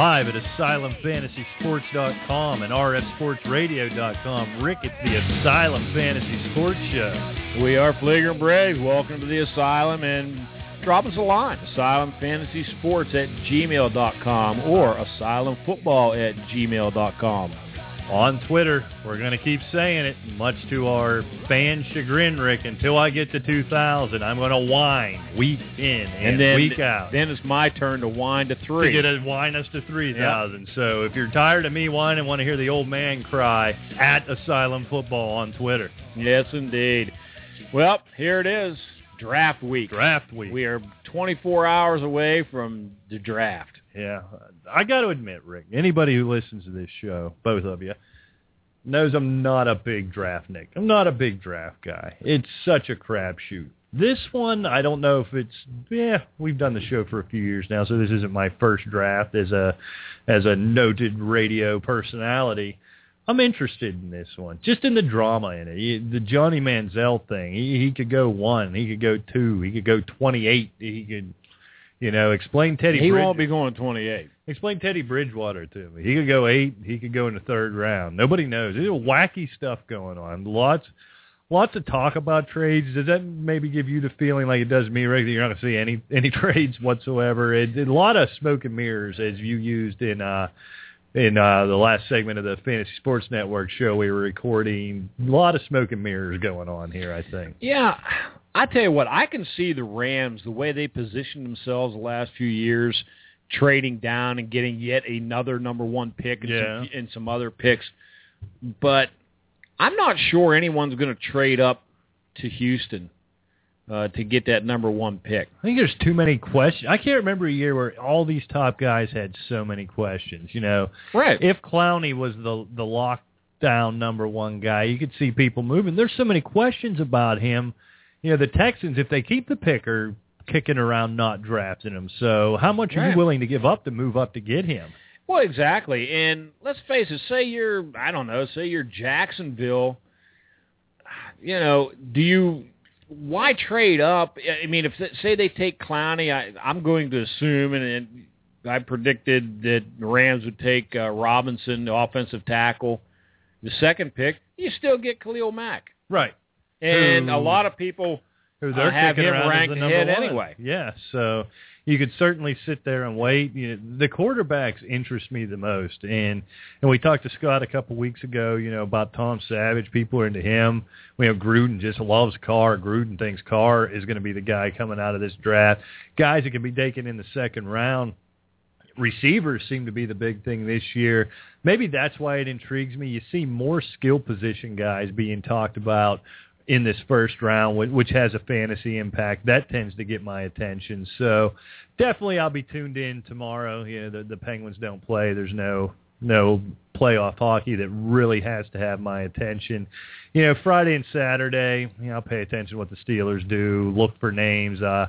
live at AsylumFantasySports.com and RFSportsRadio.com. Rick, it's the Asylum Fantasy Sports Show. We are Fleeger and Braves. Welcome to the Asylum, and drop us a line, AsylumFantasySports@gmail.com or AsylumFootball@gmail.com. On Twitter, we're going to keep saying it, much to our fan chagrin, Rick. Until I get to 2,000, I'm going to whine week in and then, week out. Then it's my turn to whine to 3. To whine us to 3,000. Yep. So if you're tired of me whining and want to hear the old man cry, at Asylum Football on Twitter. Yes, indeed. Well, here it is, draft week. Draft week. We are 24 hours away from the draft. Yeah, I got to admit, Rick, anybody who listens to this show, both of you, knows I'm not a big draft Nick. I'm not a big draft guy. It's such a crapshoot. This one, I don't know if it's, we've done the show for a few years now, so this isn't my first draft as a noted radio personality. I'm interested in this one, just in the drama in it. The Johnny Manziel thing, he could go 1, he could go 2, he could go 28, he could... explain Teddy Bridgewater. He won't be going 28. Explain Teddy Bridgewater to me. He could go 8. He could go in the third round. Nobody knows. There's wacky stuff going on. Lots of talk about trades. Does that maybe give you the feeling like it does me, Rick, that you're not going to see any trades whatsoever? A lot of smoke and mirrors, as you used in the last segment of the Fantasy Sports Network show we were recording. A lot of smoke and mirrors going on here, I think. Yeah. I tell you what, I can see the Rams, the way they positioned themselves the last few years, trading down and getting yet another number 1 pick and some other picks. But I'm not sure anyone's going to trade up to Houston to get that number 1 pick. I think there's too many questions. I can't remember a year where all these top guys had so many questions. Right. If Clowney was the lockdown number 1 guy, you could see people moving. There's so many questions about him. The Texans, if they keep the pick, are kicking around not drafting him. So how much are you willing to give up to move up to get him? Well, exactly. And let's face it, say you're Jacksonville, why trade up? I mean, say they take Clowney, I'm going to assume, and I predicted that the Rams would take Robinson, the offensive tackle. The second pick, you still get Khalil Mack. Right. And a lot of people have him ranked ahead anyway. Yeah, so you could certainly sit there and wait. The quarterbacks interest me the most. And we talked to Scott a couple weeks ago, about Tom Savage. People are into him. Gruden just loves Carr. Gruden thinks Carr is going to be the guy coming out of this draft. Guys that can be taken in the second round. Receivers seem to be the big thing this year. Maybe that's why it intrigues me. You see more skill position guys being talked about in this first round, which has a fantasy impact. That tends to get my attention. So definitely I'll be tuned in tomorrow. The Penguins don't play. There's no playoff hockey that really has to have my attention. Friday and Saturday, I'll pay attention to what the Steelers do. Look for names of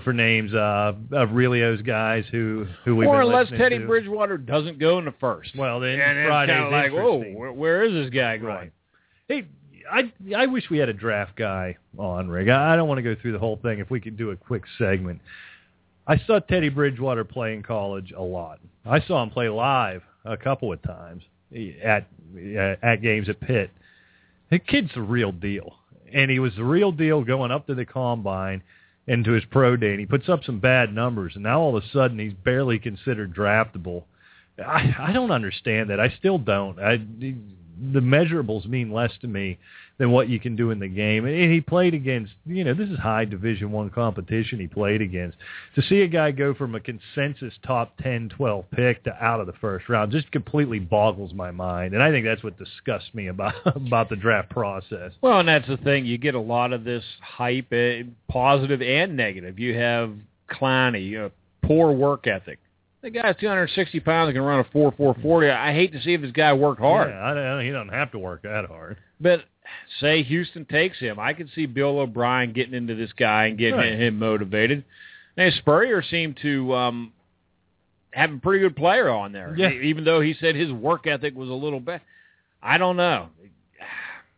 really those guys who we've been listening to. Or unless Teddy Bridgewater doesn't go in the first. Well, then and Friday's it's kind of like, whoa, where is this guy going? Right. Hey, I wish we had a draft guy on, Rick. I don't want to go through the whole thing. If we could do a quick segment. I saw Teddy Bridgewater play in college a lot. I saw him play live a couple of times at games at Pitt. The kid's the real deal. And he was the real deal going up to the combine and to his pro day. And he puts up some bad numbers. And now all of a sudden he's barely considered draftable. I don't understand that. I still don't. The measurables mean less to me than what you can do in the game. And he played against, this is high Division I competition he played against. To see a guy go from a consensus top 10, 12 pick to out of the first round just completely boggles my mind. And I think that's what disgusts me about the draft process. Well, and that's the thing. You get a lot of this hype, positive and negative. You have Clowney, poor work ethic. The guy's 260 pounds and can run a 4.40. I hate to see if this guy worked hard. Yeah, he doesn't have to work that hard. But say Houston takes him. I could see Bill O'Brien getting into this guy and getting him motivated. And Spurrier seemed to have a pretty good player on there, even though he said his work ethic was a little bad. I don't know.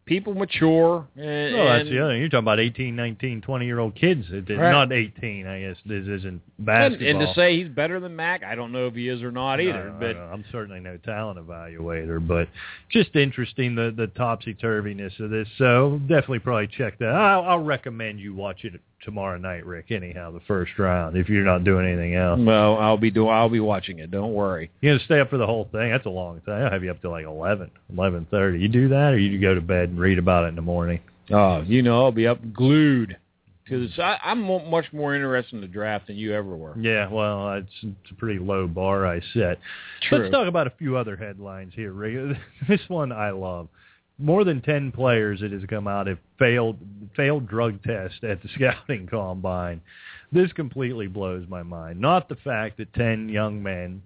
people mature. That's the other thing. You're talking about 18, 19, 20-year-old kids. Right. Not 18, I guess. This isn't basketball. And to say he's better than Mac, I don't know if he is or not either. But I'm certainly no talent evaluator, but just interesting, the topsy-turviness of this. So definitely probably check that. I'll recommend you watch it tomorrow night, Rick, anyhow, the first round, if you're not doing anything else. Well, I'll be watching it. Don't worry. You going to stay up for the whole thing? That's a long time. I'll have you up to like 11:30. You do that, or you go to bed and read about it in the morning? Oh, I'll be up glued. Because I'm much more interested in the draft than you ever were. Yeah, well, it's a pretty low bar I set. True. Let's talk about a few other headlines here, Rick. This one I love. More than 10 players that has come out have failed drug tests at the scouting combine. This completely blows my mind. Not the fact that 10 young men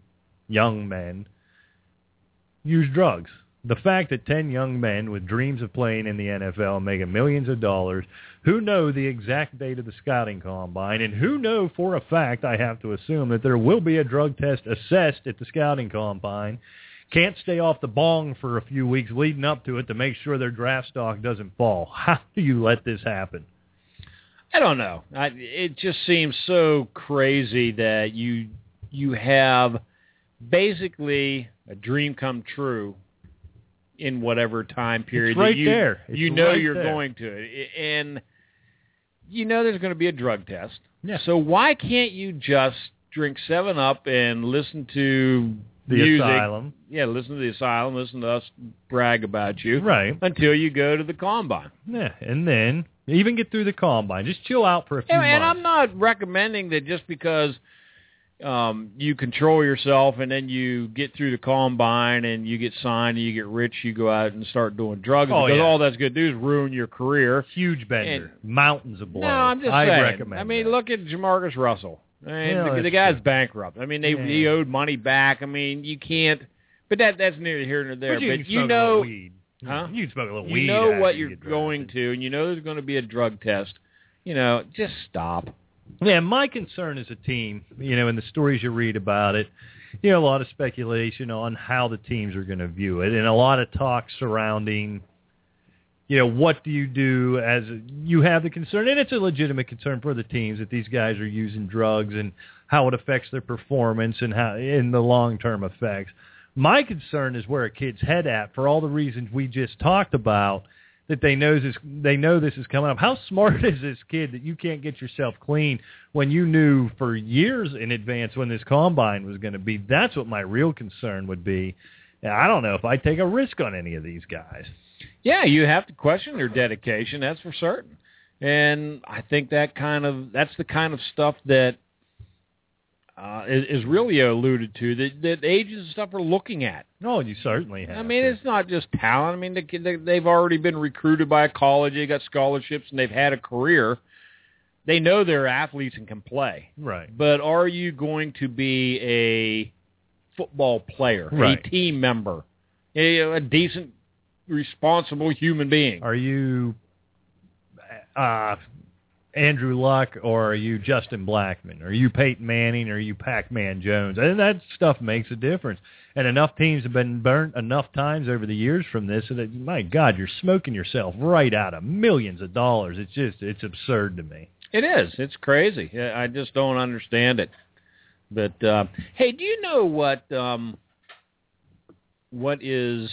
use drugs. The fact that 10 young men with dreams of playing in the NFL and making millions of dollars, who know the exact date of the scouting combine, and who know for a fact, I have to assume, that there will be a drug test assessed at the scouting combine, can't stay off the bong for a few weeks leading up to it to make sure their draft stock doesn't fall. How do you let this happen? I don't know. It just seems so crazy that you have basically a dream come true in whatever time period. It's right there. You're going to. And there's going to be a drug test. Yeah. So why can't you just drink 7-Up and listen to the music? Asylum. Yeah, listen to the Asylum, listen to us brag about you. Right. Until you go to the combine. Yeah, and then even get through the combine. Just chill out for a few months. And I'm not recommending that just because you control yourself and then you get through the combine and you get signed and you get rich, you go out and start doing drugs. Because all that's going to do is ruin your career. Huge bender. Mountains of blood. No, I'm just saying. I recommend mean, that. Look at Jamarcus Russell. I mean, the guy's bankrupt. I mean, he owed money back. I mean, you can't. But that's neither here nor there. But you can smoke a little weed. Huh? You can smoke a little weed. You know what you're going to, and you know there's going to be a drug test. Just stop. Yeah, my concern as a team, in the stories you read about it, a lot of speculation on how the teams are going to view it, and a lot of talk surrounding, what do you do as you have the concern, and it's a legitimate concern for the teams that these guys are using drugs and how it affects their performance and how in the long-term effects. My concern is where a kid's head at for all the reasons we just talked about, that they know this is coming up. How smart is this kid that you can't get yourself clean when you knew for years in advance when this combine was going to be? That's what my real concern would be. And I don't know if I'd take a risk on any of these guys. Yeah, you have to question their dedication, that's for certain. And I think that's the kind of stuff that is really alluded to, that agents and stuff are looking at. No, you certainly have. I mean, it's not just talent. I mean, they've already been recruited by a college. They got scholarships, and they've had a career. They know they're athletes and can play. Right. But are you going to be a football player, right, a team member, a decent, responsible human being? Are you Andrew Luck, or are you Justin Blackmon? Are you Peyton Manning, or are you Pac-Man Jones? And that stuff makes a difference. And enough teams have been burnt enough times over the years from this that, my God, you're smoking yourself right out of millions of dollars. It's absurd to me. It is. It's crazy. I just don't understand it. But, hey, do you know what is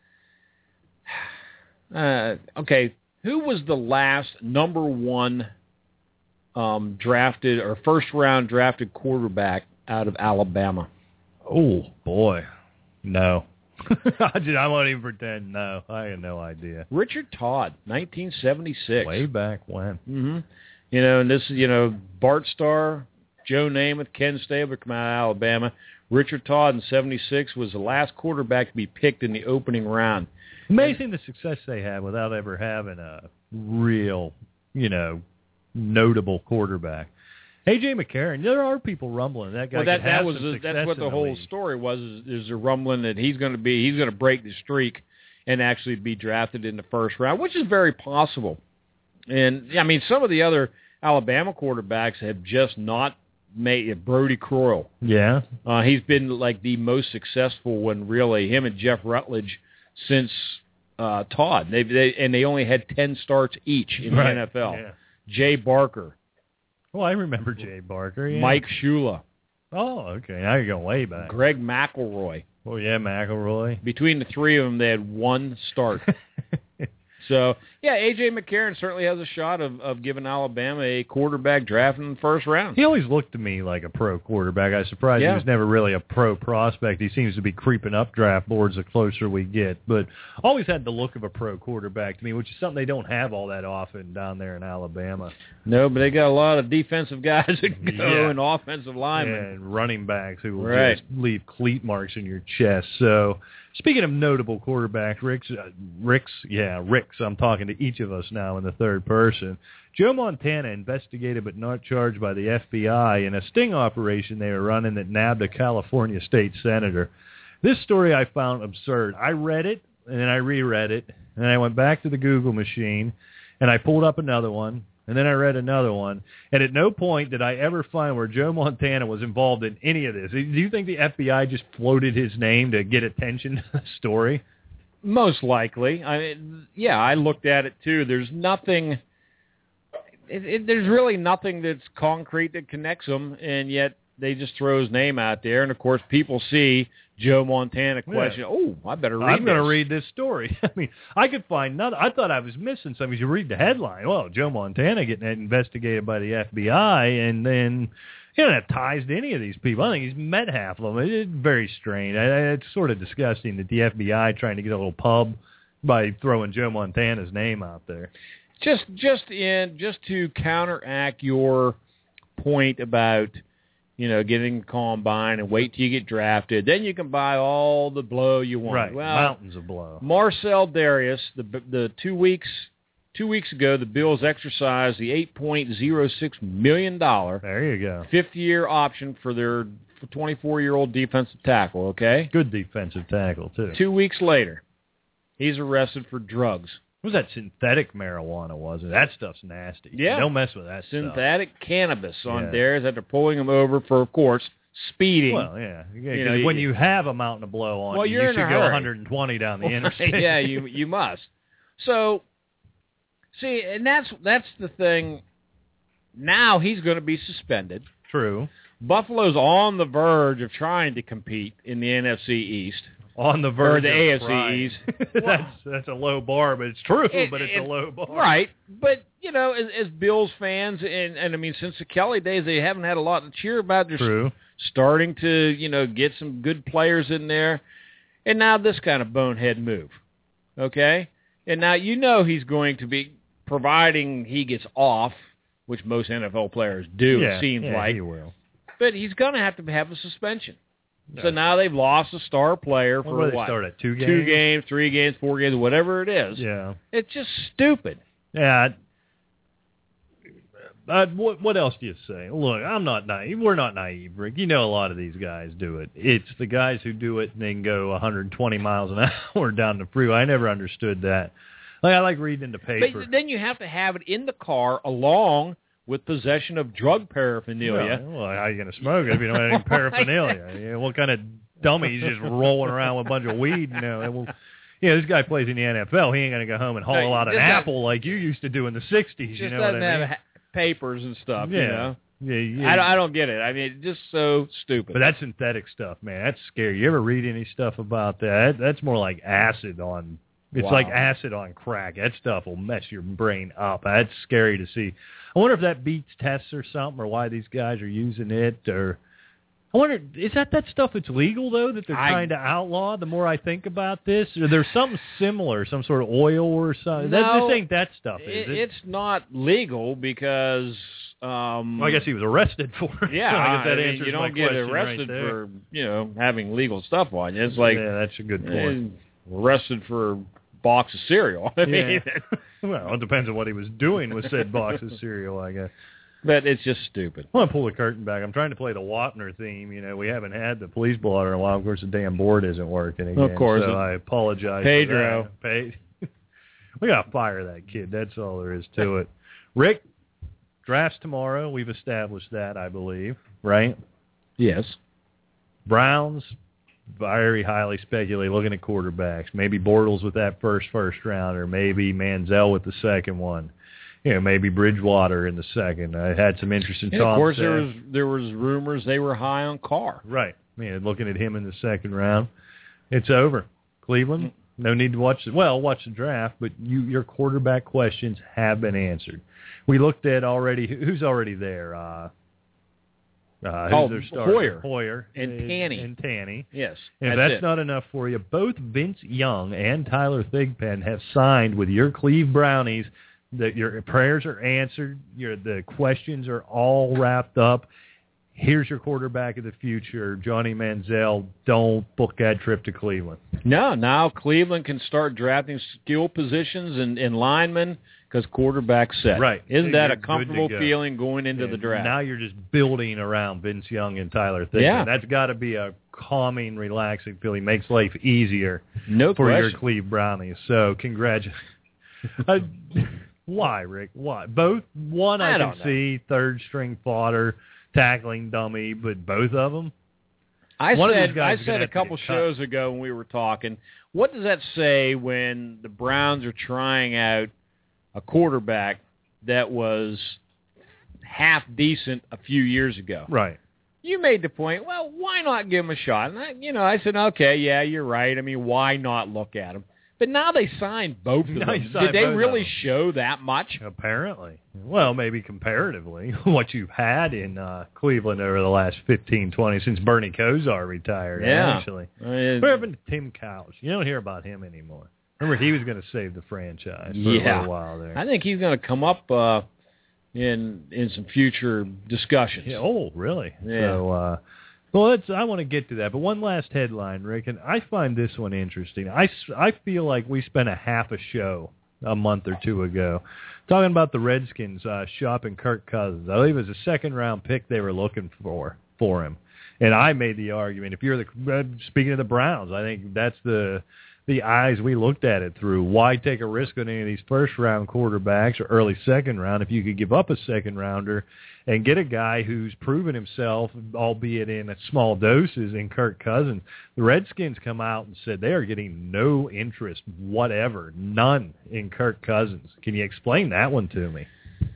okay, who was the last number one drafted or first-round drafted quarterback out of Alabama? Oh, boy. No. I won't even pretend. No, I had no idea. Richard Todd, 1976. Way back when. Mm-hmm. And this is, Bart Starr, Joe Namath, Ken Stabler come out of Alabama. Richard Todd in 76 was the last quarterback to be picked in the opening round. Amazing the success they had without ever having a real, notable quarterback. A.J. McCarron, there are people rumbling that guy. Well, that's what the whole story was. Is a rumbling that he's going to break the streak and actually be drafted in the first round, which is very possible. And I mean, some of the other Alabama quarterbacks have just not made it. Brody Croyle. Yeah, he's been like the most successful one, really. Him and Jeff Rutledge since Todd. They only had 10 starts each in the NFL. Yeah. Jay Barker. Well, I remember Jay Barker. Yeah. Mike Shula. Oh, okay. Now you're going way back. Greg McElroy. Oh, yeah, McElroy. Between the three of them, they had one start. So, yeah, A.J. McCarron certainly has a shot of giving Alabama a quarterback draft in the first round. He always looked to me like a pro quarterback. I was surprised he was never really a pro prospect. He seems to be creeping up draft boards the closer we get. But always had the look of a pro quarterback to me, which is something they don't have all that often down there in Alabama. No, but they got a lot of defensive guys that go and offensive linemen. And running backs who will just leave cleat marks in your chest. So, speaking of notable quarterbacks, Ricks, I'm talking to each of us now in the third person. Joe Montana investigated but not charged by the FBI in a sting operation they were running that nabbed a California state senator. This story I found absurd. I read it, and then I reread it, and then I went back to the Google machine, and I pulled up another one, and then I read another one, and at no point did I ever find where Joe Montana was involved in any of this. Do you think the FBI just floated his name to get attention to the story? Most likely. I looked at it too. There's nothing. There's really nothing that's concrete that connects them, and yet they just throw his name out there. And of course, people see Joe Montana question. Yeah. Oh, I better read. I'm going to read this story. I mean, I could find nothing. I thought I was missing something. You read the headline. Well, Joe Montana getting investigated by the FBI, and then he doesn't have ties to any of these people. I think he's met half of them. It's very strange. It's sort of disgusting that the FBI trying to get a little pub by throwing Joe Montana's name out there. Just to counteract your point about, getting combine and wait till you get drafted, then you can buy all the blow you want. Right, well, mountains of blow. Marcel Darius, the 2 weeks ago, the Bills exercised the $8.06 million. There you go. 50-year option for their 24-year-old defensive tackle, okay? Good defensive tackle, too. 2 weeks later, he's arrested for drugs. What was that synthetic marijuana, was it? That stuff's nasty. Yeah. Don't mess with that synthetic cannabis on Darius after pulling him over for, of course, speeding. Well, yeah. Because when you have a mountain of blow on you should go 120 down the interstate. Yeah, you must. So, see, and that's the thing. Now he's going to be suspended. True. Buffalo's on the verge of trying to compete in the NFC East. On the verge of the AFC East. That's a low bar, but it's true, but it's a low bar. Right. But, as Bills fans, and I mean, since the Kelly days, they haven't had a lot to cheer about. They're starting to, get some good players in there. And now this kind of bonehead move. Okay? And now he's going to be, providing he gets off, which most NFL players do, it seems like. He will. But he's going to have a suspension. So now they've lost a star player for what? They start at 2 games? 2 games, 3 games, 4 games, whatever it is. Yeah. It's just stupid. Yeah. What else do you say? Look, I'm not naive. We're not naive, Rick. A lot of these guys do it. It's the guys who do it and then go 120 miles an hour down the freeway. I never understood that. I like reading the paper. But then you have to have it in the car along with possession of drug paraphernalia. Well, how are you going to smoke it if you don't have any paraphernalia? What kind of dummy's just rolling around with a bunch of weed? This guy plays in the NFL. He ain't going to go home and haul out an apple like you used to do in the 60s. Just doesn't have papers and stuff, Yeah. I don't get it. I mean, it's just so stupid. But that's synthetic stuff, man. That's scary. You ever read any stuff about that? That's more like acid on... It's like acid on crack. That stuff will mess your brain up. That's scary to see. I wonder if that beats tests or something, or why these guys are using it. Or I wonder, is that stuff that's legal, though, that they're trying to outlaw? The more I think about this, or there's something similar, some sort of oil or something. No, this ain't that stuff, is it? It's not legal because... well, I guess he was arrested for it. Yeah, so I guess that answers you don't my get question arrested right there. for having legal stuff on you. It's like that's a good point. Arrested for box of cereal. I mean, well, it depends on what he was doing with said box of cereal, I guess. But it's just stupid. I want to pull the curtain back. I'm trying to play the Wapner theme. We haven't had the police blotter in a while. Of course, the damn board isn't working again. Of course. So I apologize. Pedro. We got to fire that kid. That's all there is to it. Rick, drafts tomorrow. We've established that, I believe, right? Yes. Browns very highly speculated, looking at quarterbacks. Maybe Bortles with that first rounder. Maybe Manziel with the second one. Maybe Bridgewater in the second. I had some interesting talks. Of course, there was rumors they were high on Carr. Right. Looking at him in the second round, it's over. Cleveland, no need to watch the draft, but your quarterback questions have been answered. We looked at already. Who's already there? Who's their starter? Hoyer and Tanny. Yes. And if that's not enough for you, both Vince Young and Tyler Thigpen have signed with your Cleve Brownies. That your prayers are answered. The questions are all wrapped up. Here's your quarterback of the future, Johnny Manziel. Don't book that trip to Cleveland. No, now Cleveland can start drafting skill positions and linemen because quarterback's set. Right. Isn't that a comfortable feeling going into the draft? Now you're just building around Vince Young and Tyler Thigpen. Yeah. That's got to be a calming, relaxing feeling. Makes life easier for your Cleve Brownies. So congratulations. Why, Rick? Why? Both. One I can see, third-string fodder, tackling dummy, but both of them? I said a couple shows ago when we were talking, what does that say when the Browns are trying out a quarterback that was half decent a few years ago? Right. You made the point, well, why not give him a shot? And I said, okay, yeah, you're right. I mean, why not look at him? But now they signed both of them. Did they really show that much? Apparently. Well, maybe comparatively, what you've had in Cleveland over the last 15, 20, since Bernie Kosar retired, actually. What happened to Tim Couch? You don't hear about him anymore. Remember, he was going to save the franchise for a little while there. I think he's going to come up in some future discussions. Yeah. Oh, really? Yeah. So, I want to get to that, but one last headline, Rick, and I find this one interesting. I feel like we spent a half a show a month or two ago talking about the Redskins shopping Kirk Cousins. I believe it was a second-round pick they were looking for him. And I made the argument, if you're speaking of the Browns, I think that's the eyes we looked at it through. Why take a risk on any of these first-round quarterbacks or early second-round if you could give up a second-rounder and get a guy who's proven himself, albeit in small doses, in Kirk Cousins? The Redskins come out and said they are getting no interest whatever, none, in Kirk Cousins. Can you explain that one to me?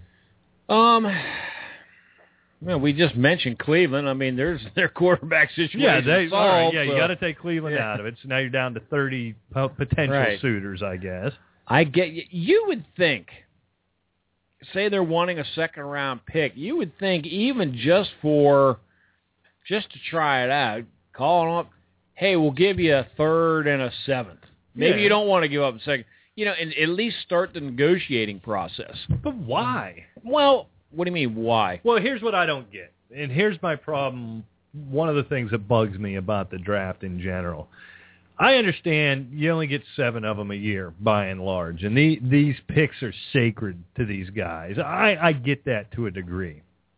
Well, we just mentioned Cleveland. I mean, there's their quarterback situation. You got to take Cleveland out of it. So now you're down to 30 potential suitors, I guess. I get you would think, say they're wanting a second-round pick, you would think even just to try it out, call them up, hey, we'll give you a third and a seventh. Maybe you don't want to give up a second. And at least start the negotiating process. But why? Well, what do you mean, why? Well, here's what I don't get, and here's my problem. One of the things that bugs me about the draft in general. I understand you only get 7 of them a year, by and large, and these picks are sacred to these guys. I get that to a degree.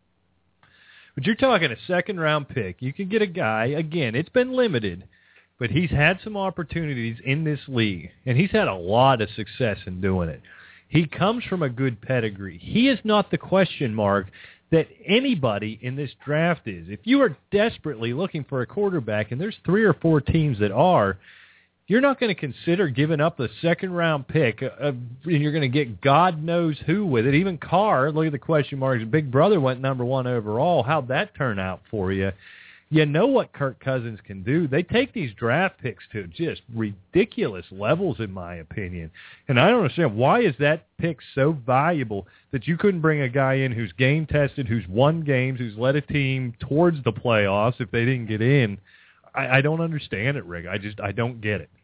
But you're talking a second-round pick. You can get a guy, again, it's been limited, but he's had some opportunities in this league, and he's had a lot of success in doing it. He comes from a good pedigree. He is not the question mark that anybody in this draft is. If you are desperately looking for a quarterback, and there's 3 or 4 teams that are, you're not going to consider giving up a second-round pick, and you're going to get God knows who with it. Even Carr, look at the question marks. Big Brother went number 1 overall. How'd that turn out for you? You know what Kirk Cousins can do. They take these draft picks to just ridiculous levels, in my opinion. And I don't understand, why is that pick so valuable that you couldn't bring a guy in who's game-tested, who's won games, who's led a team towards the playoffs if they didn't get in? I don't understand it, Rick. I don't get it.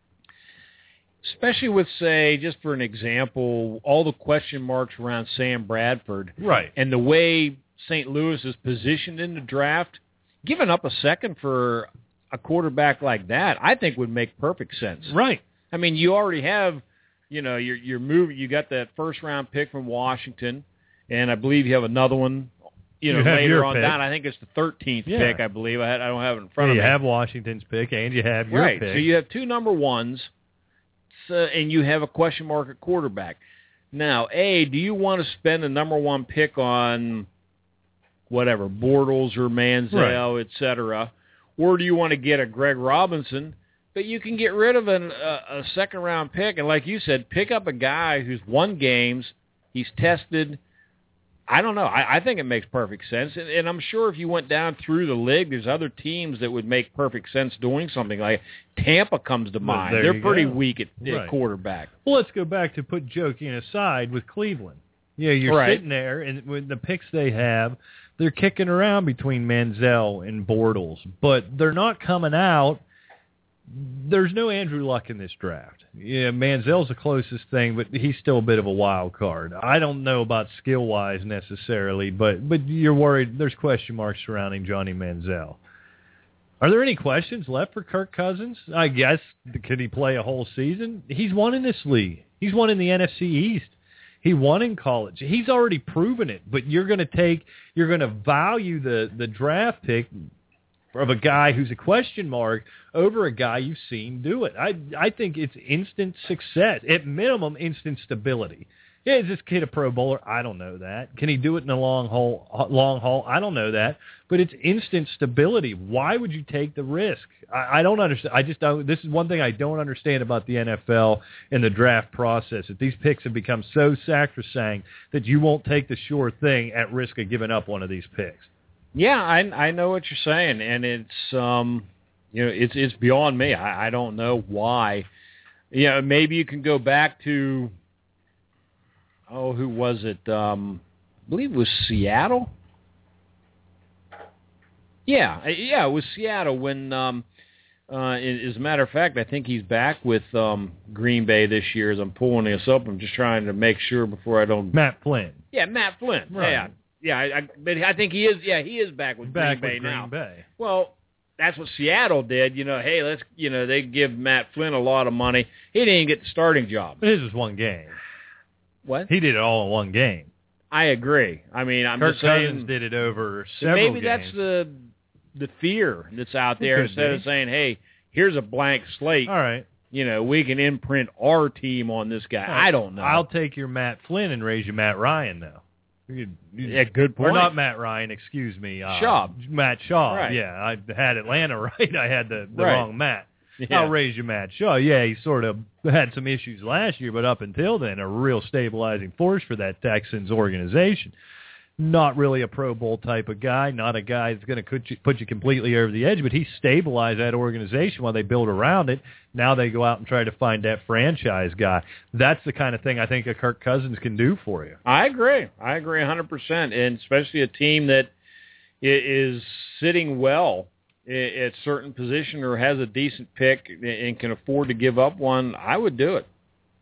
Especially with, say, just for an example, all the question marks around Sam Bradford. Right. And the way St. Louis is positioned in the draft, giving up a second for a quarterback like that, I think would make perfect sense. Right. I mean, you already have, your move. You got that first-round pick from Washington, and I believe you have another one, later on down. I think it's the 13th pick, I believe. I don't have it in front of me. You have Washington's pick, and you have your pick. Right. So you have 2 number 1s, and you have a question mark at quarterback. Now, do you want to spend the number 1 pick on whatever, Bortles or Manziel, et cetera, or do you want to get a Greg Robinson? But you can get rid of a second-round pick, and like you said, pick up a guy who's won games, he's tested. I don't know. I think it makes perfect sense, and I'm sure if you went down through the league, there's other teams that would make perfect sense doing something like Tampa comes to mind. They're pretty weak at quarterback. Well, let's go back to put joking aside with Cleveland. Yeah, you're sitting there, and with the picks they have, they're kicking around between Manziel and Bortles, but they're not coming out. There's no Andrew Luck in this draft. Yeah, Manziel's the closest thing, but he's still a bit of a wild card. I don't know about skill-wise necessarily, but you're worried. There's question marks surrounding Johnny Manziel. Are there any questions left for Kirk Cousins? I guess, could he play a whole season? He's won in this league. He's won in the NFC East. He won in college. He's already proven it, but you're going to value the draft pick of a guy who's a question mark over a guy you've seen do it. I think it's instant success. At minimum, instant stability. Yeah, is this kid a Pro Bowler? I don't know that. Can he do it in the long haul? I don't know that. But it's instant stability. Why would you take the risk? I don't understand. I just don't. This is one thing I don't understand about the NFL and the draft process. That these picks have become so sacrosanct that you won't take the sure thing at risk of giving up one of these picks. Yeah, I know what you're saying, and it's it's beyond me. I don't know why. Maybe you can go back to who was it? I believe it was Seattle. Yeah, it was Seattle when. As a matter of fact, I think he's back with Green Bay this year. As I'm pulling this up, I'm just trying to make sure before I don't. Matt Flynn. Yeah, Matt Flynn. Right. Yeah. Yeah, but I think he is. Yeah, he is back with Green Bay now. Well, that's what Seattle did. Hey, let's. They give Matt Flynn a lot of money. He didn't get the starting job. But his was one game. What? He did it all in one game. I agree. I mean, I'm Kirk just saying. Cousins did it over several maybe games. That's the fear that's out there instead of saying, "Hey, here's a blank slate. All right. We can imprint our team on this guy." Right. I don't know. I'll take your Matt Flynn and raise you Matt Ryan though. Yeah, good point. Or not Matt Ryan, excuse me. Schaub. Matt Schaub, right. Yeah. I had Atlanta right. I had the wrong Matt. Yeah. I'll raise you Matt Schaub. Yeah, he sort of had some issues last year, but up until then, a real stabilizing force for that Texans organization. Not really a Pro Bowl type of guy, not a guy that's going to put you completely over the edge, but he stabilized that organization while they build around it. Now they go out and try to find that franchise guy. That's the kind of thing I think a Kirk Cousins can do for you. I agree 100%, and especially a team that is sitting well at certain position or has a decent pick and can afford to give up one. I would do it.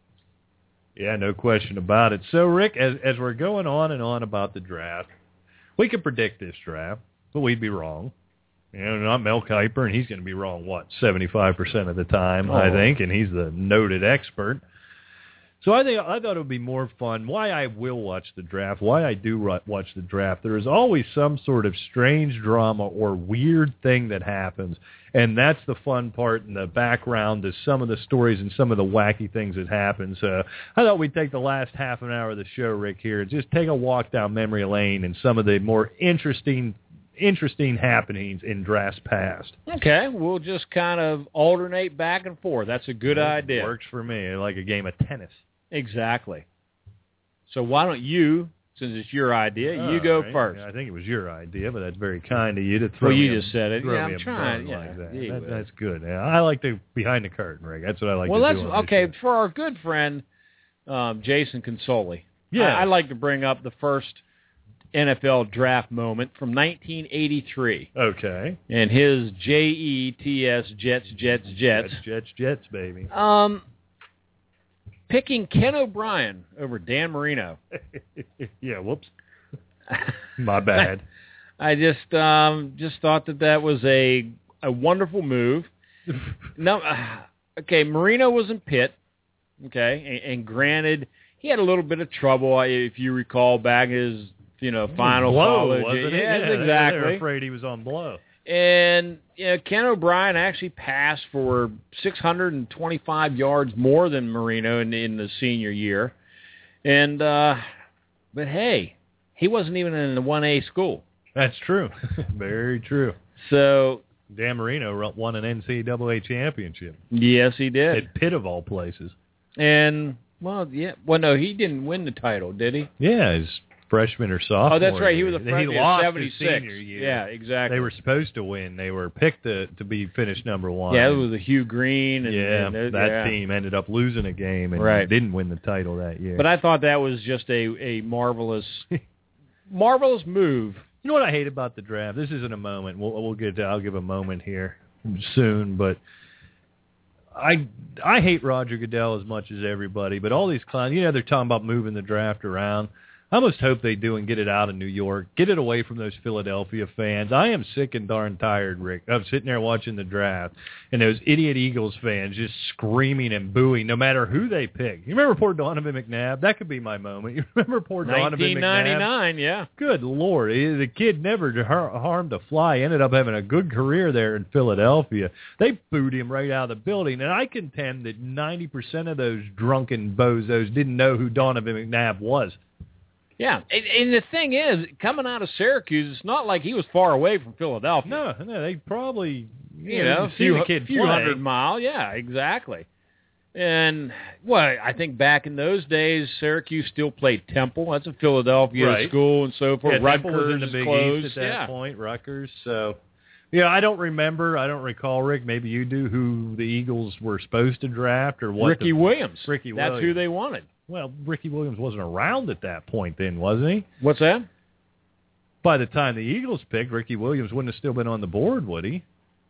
Yeah, no question about it. So, Rick, as we're going on and on about the draft, we could predict this draft, but we'd be wrong. Not Mel Kiper, and he's going to be wrong, 75% of the time, I think, and he's the noted expert. So I thought it would be more fun. Why I will watch the draft, why I do watch the draft, there is always some sort of strange drama or weird thing that happens, and that's the fun part in the background is some of the stories and some of the wacky things that happen. So I thought we'd take the last half an hour of the show, Rick, here, and just take a walk down memory lane and some of the more interesting happenings in drafts past. Okay, we'll just kind of alternate back and forth. That's a good idea. Works for me, like a game of tennis. Exactly. So why don't you, since it's your idea, you go first. Yeah, I think it was your idea, but that's very kind of you to throw me me you just said it. Yeah, I'm trying. Like that. That's good. Yeah, I like the behind the curtain, Rick. That's what I like to do. Well, okay, for our good friend, Jason Consoli. Yeah. I like to bring up the first NFL draft moment from 1983. Okay. And his Jets, Jets, baby. Picking Ken O'Brien over Dan Marino. Yeah, whoops. My bad. I just thought that was a wonderful move. No, okay, Marino was in Pitt. Okay, and granted, he had a little bit of trouble, if you recall, back his final college. Wasn't it? Yes, exactly. They were afraid he was on blow. And Ken O'Brien actually passed for 625 yards more than Marino in the senior year. And but hey, he wasn't even in the 1A school. That's true. Very true. So Dan Marino won an NCAA championship. Yes, he did. At Pitt, of all places. And, well, no, he didn't win the title, did he? Yeah, his freshman or sophomore. Oh, that's right. He year. was a freshman. He lost 76. his senior year. Yeah, exactly. They were supposed to win. They were picked to be finished number one. Yeah, it was a Hugh Green. And, that team ended up losing a game and didn't win the title that year. But I thought that was just a marvelous, marvelous move. You know what I hate about the draft? This isn't a moment. I'll give a moment here soon, but I hate Roger Goodell as much as everybody, but all these clowns, they're talking about moving the draft around. I almost hope they do and get it out of New York. Get it away from those Philadelphia fans. I am sick and darn tired, Rick, of sitting there watching the draft and those idiot Eagles fans just screaming and booing no matter who they pick. You remember poor Donovan McNabb? That could be my moment. You remember poor Donovan McNabb? 1999, yeah. Good Lord. The kid never harmed a fly. Ended up having a good career there in Philadelphia. They booed him right out of the building, and I contend that 90% of those drunken bozos didn't know who Donovan McNabb was. Yeah, and the thing is, coming out of Syracuse, it's not like he was far away from Philadelphia. No, they probably, a few hundred miles. Yeah, exactly. And, I think back in those days, Syracuse still played Temple. That's a Philadelphia school and so forth. Yeah, Rutgers was in the Big East at that point, Rutgers. So, I don't recall, Rick, maybe you do, who the Eagles were supposed to draft or what. Ricky Williams. Ricky Williams. That's who they wanted. Well, Ricky Williams wasn't around at that point then, wasn't he? What's that? By the time the Eagles picked, Ricky Williams wouldn't have still been on the board, would he?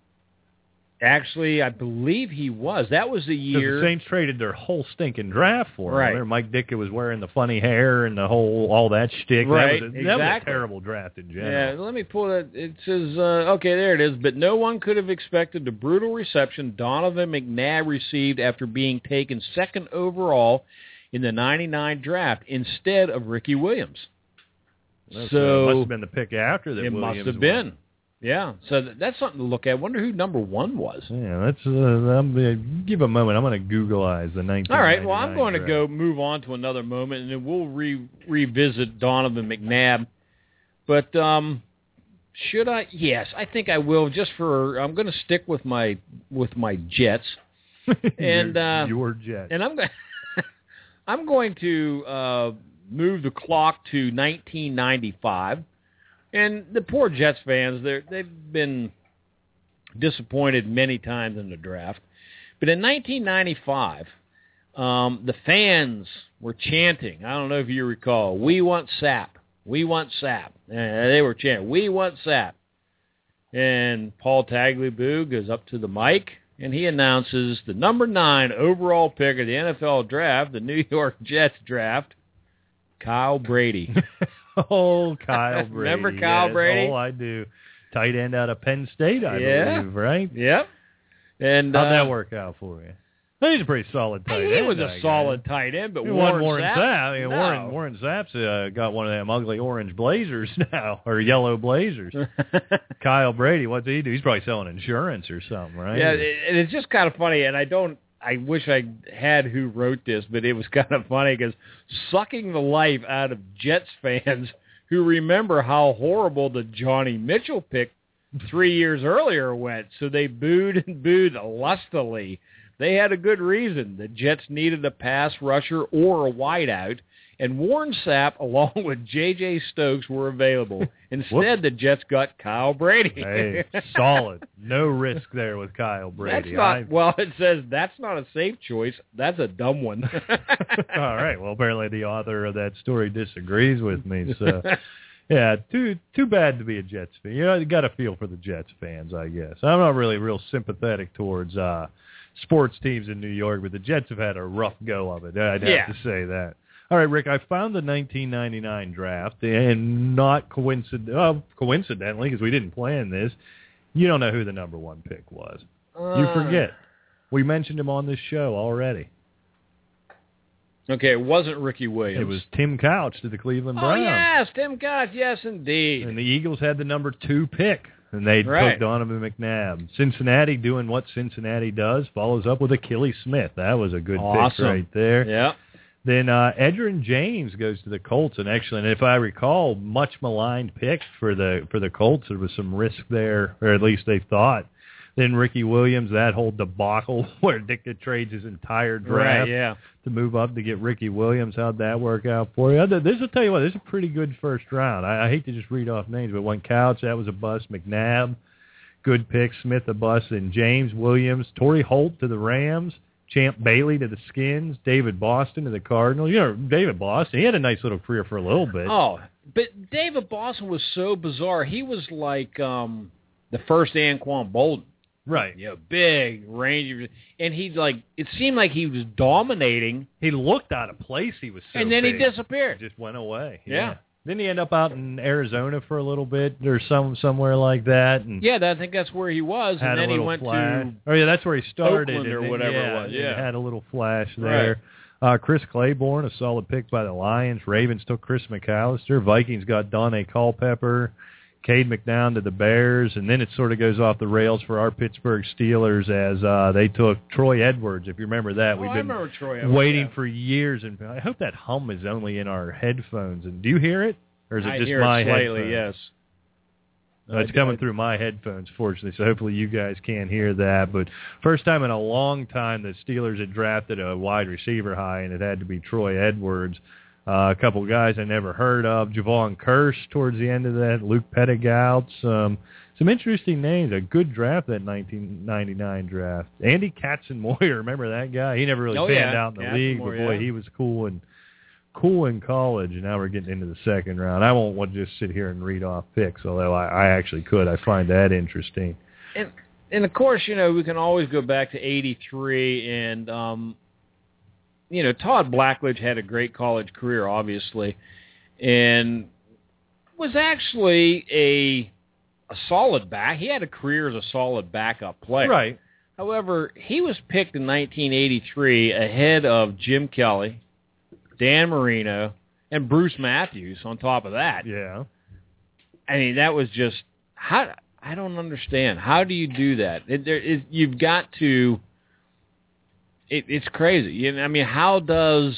Actually, I believe he was. That was the year. The Saints traded their whole stinking draft for him. Right. There, Mike Ditka was wearing the funny hair and all that shtick. Right, that was a terrible draft in general. Yeah, let me pull that. It says, okay, there it is. But no one could have expected the brutal reception Donovan McNabb received after being taken second overall in the 99 draft instead of Ricky Williams. So it must have been the pick after that Williams must have been. Won. Yeah, so that's something to look at. I wonder who number one was. Yeah, let's give a moment. I'm going to Google-ize the 1999 All right, well, I'm going draft. to go move on to another moment, and then we'll revisit Donovan McNabb. But should I? Yes, I think I will. I'm going to stick with my Jets. And your Jets. And I'm going to move the clock to 1995. And the poor Jets fans, they've been disappointed many times in the draft. But in 1995, the fans were chanting. I don't know if you recall, "We want Sapp. We want Sapp." They were chanting, "We want Sapp." And Paul Tagliabue goes up to the mic, and he announces the number 9 overall pick of the NFL draft, the New York Jets draft, Kyle Brady. Oh, Kyle Brady. Remember Kyle Brady? Oh, I do. Tight end out of Penn State, I believe, right? Yep. And how'd that work out for you? He's a pretty solid tight end. He was a solid tight end, but Warren Sapp. No. Warren Sapp's got one of them ugly orange blazers now, or yellow blazers. Kyle Brady, what's he do? He's probably selling insurance or something, right? Yeah, and it's just kind of funny, and I wish I had who wrote this, but it was kind of funny because sucking the life out of Jets fans who remember how horrible the Johnny Mitchell pick 3 years earlier went. So they booed and booed lustily. They had a good reason. The Jets needed a pass rusher or a wideout, and Warren Sapp, along with J.J. Stokes, were available. Instead, the Jets got Kyle Brady. Hey, solid. No risk there with Kyle Brady. Well, it says that's not a safe choice. That's a dumb one. All right. Well, apparently the author of that story disagrees with me. So, yeah, too bad to be a Jets fan. You got to feel for the Jets fans, I guess. I'm not really real sympathetic towards sports teams in New York, but the Jets have had a rough go of it. I'd have to say that. All right, Rick, I found the 1999 draft, and not coincidentally, because we didn't plan this, you don't know who the number 1 pick was. You forget. We mentioned him on this show already. Okay, it wasn't Ricky Williams. It was Tim Couch to the Cleveland Browns. Oh, yes, Tim Couch, yes, indeed. And the Eagles had the number 2 pick, and they took Donovan McNabb. Cincinnati doing what Cincinnati does, follows up with Achilles Smith. That was a good pick right there. Yeah. Then Edgerrin James goes to the Colts, and actually, and if I recall, much maligned pick for the Colts. There was some risk there, or at least they thought. Then Ricky Williams, that whole debacle where Ditka trades his entire draft to move up to get Ricky Williams. How'd that work out for you? This will tell you what, this is a pretty good first round. I hate to just read off names, but one Couch, that was a bust. McNabb, good pick. Smith, a bust. And James Williams, Torrey Holt to the Rams. Champ Bailey to the Skins, David Boston to the Cardinals. You know, David Boston, he had a nice little career for a little bit. Oh, but David Boston was so bizarre. He was like the first Anquan Bolden. Right. You know, big range. And he, like, it seemed like he was dominating. He looked out of place. He was so And then big. He disappeared. Just went away. Yeah. Didn't he end up out in Arizona for a little bit or somewhere like that? And yeah, I think that's where he was. And then he went flash. to that's where he started. Oakland or whatever it was. Yeah. Had a little flash there. Right. Chris Claiborne, a solid pick by the Lions. Ravens took Chris McAllister. Vikings got Donnie Culpepper. Cade McNown to the Bears. And then it sort of goes off the rails for our Pittsburgh Steelers as they took Troy Edwards, if you remember that. We've been waiting for years. And I hope that hum is only in our headphones. And do you hear it? Or is it just my slightly, headphones? Yes. It's coming through my headphones, fortunately, so hopefully you guys can't hear that. But first time in a long time the Steelers had drafted a wide receiver high, and it had to be Troy Edwards. A couple of guys I never heard of. Javon Curse towards the end of that. Luke Pettigaut. Some interesting names. A good draft, that 1999 draft. Andy Katzenmoyer, remember that guy? He never really panned out in the league, but boy, he was cool in college, and now we're getting into the second round. I won't want to just sit here and read off picks, although I actually could. I find that interesting. And of course, you know, we can always go back to 83, and you know, Todd Blackledge had a great college career, obviously, and was actually a solid back. He had a career as a solid backup player. Right. However, he was picked in 1983 ahead of Jim Kelly, Dan Marino, and Bruce Matthews on top of that. Yeah. I mean, that was just, I don't understand. How do you do that? You've got to, it's crazy. You know, I mean, how does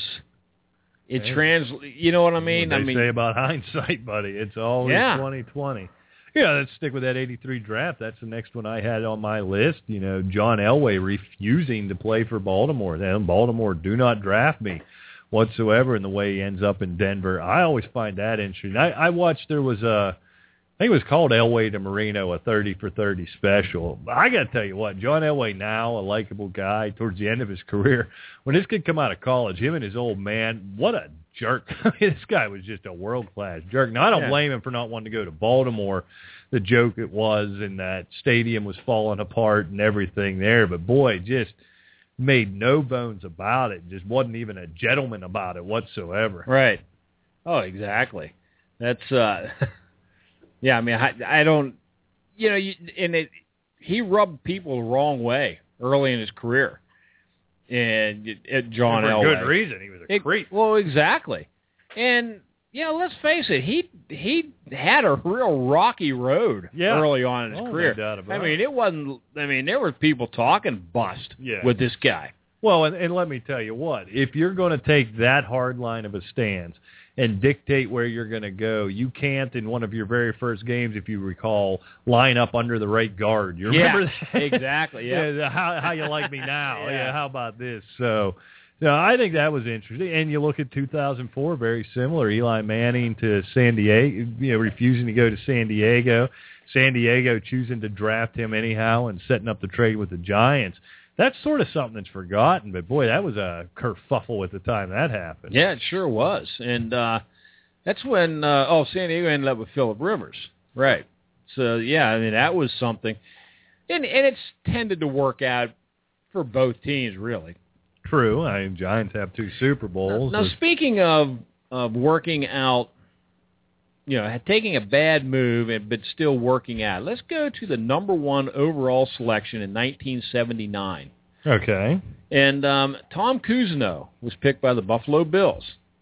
it translate? You know what I mean? What they say about hindsight, buddy. It's always 20/20. Yeah, let's stick with that 83 draft. That's the next one I had on my list. You know, John Elway refusing to play for Baltimore. Baltimore, do not draft me whatsoever, and the way he ends up in Denver. I always find that interesting. I watched, there was I think it was called Elway to Marino, a 30 for 30 special. I got to tell you what, John Elway now, a likable guy towards the end of his career. When this kid come out of college, him and his old man, what a jerk. I mean, this guy was just a world-class jerk. Now, I don't blame him for not wanting to go to Baltimore. The joke it was, and that stadium was falling apart and everything there. But, boy, just made no bones about it. Just wasn't even a gentleman about it whatsoever. Right. Oh, exactly. That's yeah, I mean, I don't, you know, he rubbed people the wrong way early in his career. And John Elway. For good reason. He was a creep. Well, exactly. And, you know, let's face it, he had a real rocky road early on in his career. No doubt about I mean, it wasn't, there were people talking bust with this guy. Well, and let me tell you what, if you're going to take that hard line of a stance and dictate where you're going to go, you can't, in one of your very first games, if you recall, line up under the right guard. You remember that? Exactly. Yeah. How you like me now? How about this? So, I think that was interesting. And you look at 2004, very similar. Eli Manning to San Diego, refusing to go to San Diego. San Diego choosing to draft him anyhow and setting up the trade with the Giants. That's sort of something that's forgotten, but boy, that was a kerfuffle at the time that happened. Yeah, it sure was. And that's when, San Diego ended up with Phillip Rivers. Right. So, yeah, I mean, that was something. And it's tended to work out for both teams, really. True. I mean, Giants have 2 Super Bowls. Now speaking of working out, taking a bad move but still working out, let's go to the number 1 overall selection in 1979. Okay. And Tom Cousineau was picked by the Buffalo Bills.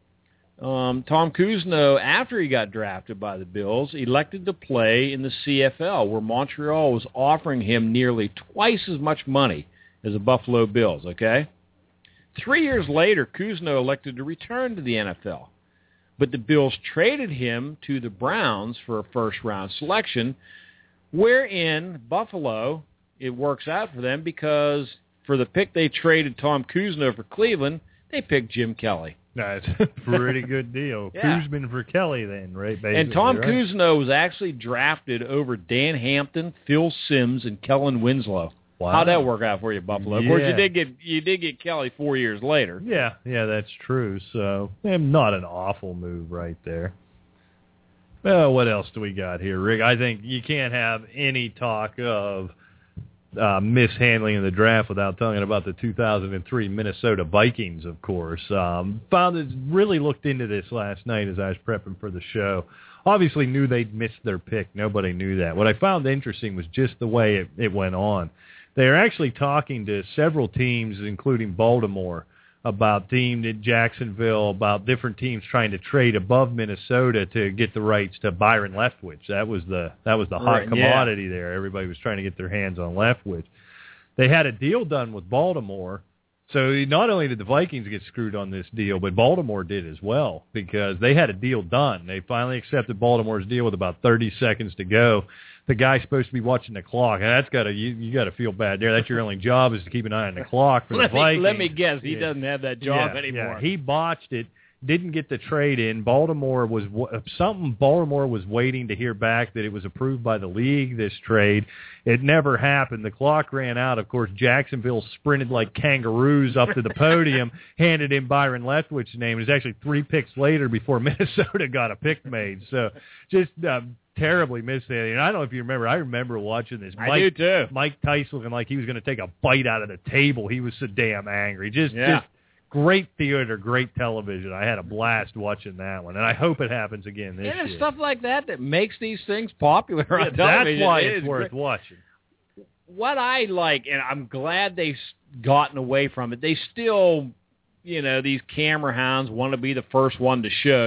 Tom Cousineau, after he got drafted by the Bills, elected to play in the CFL, where Montreal was offering him nearly twice as much money as the Buffalo Bills, okay? 3 years later, Cousineau elected to return to the NFL. But the Bills traded him to the Browns for a first-round selection, wherein Buffalo, it works out for them because for the pick they traded Tom Cousineau for Cleveland, they picked Jim Kelly. That's a pretty good deal. Yeah. Koosman for Kelly then, right? Basically, and Tom right? Cousineau was actually drafted over Dan Hampton, Phil Simms, and Kellen Winslow. Wow. How'd that work out for you, Buffalo? Of course, you did get Kelly 4 years later. Yeah, that's true. So, not an awful move right there. Well, what else do we got here, Rick? I think you can't have any talk of mishandling of the draft without talking about the 2003 Minnesota Vikings, of course. Really looked into this last night as I was prepping for the show. Obviously knew they'd missed their pick. Nobody knew that. What I found interesting was just the way it went on. They're actually talking to several teams, including Baltimore, about team in Jacksonville, about different teams trying to trade above Minnesota to get the rights to Byron Leftwich. That was the hot commodity there. Everybody was trying to get their hands on Leftwich. They had a deal done with Baltimore. So not only did the Vikings get screwed on this deal, but Baltimore did as well because they had a deal done. They finally accepted Baltimore's deal with about 30 seconds to go. The guy's supposed to be watching the clock, and that's you got to feel bad there. That's your only job is to keep an eye on the clock for the Vikings. Let me guess, he doesn't have that job anymore. Yeah. He botched it. Didn't get the trade in. Baltimore was waiting to hear back that it was approved by the league, this trade. It never happened. The clock ran out. Of course, Jacksonville sprinted like kangaroos up to the podium, handed in Byron Leftwich's name. It was actually 3 picks later before Minnesota got a pick made. So just terribly mishandling. And I don't know if you remember. I remember watching this. I do too. Mike Tice looking like he was going to take a bite out of the table. He was so damn angry. Just great theater, great television. I had a blast watching that one, and I hope it happens again this year. And it's stuff like that makes these things popular on That's television. why it's worth watching. What I like, and I'm glad they've gotten away from it, they still, these camera hounds want to be the first one to show.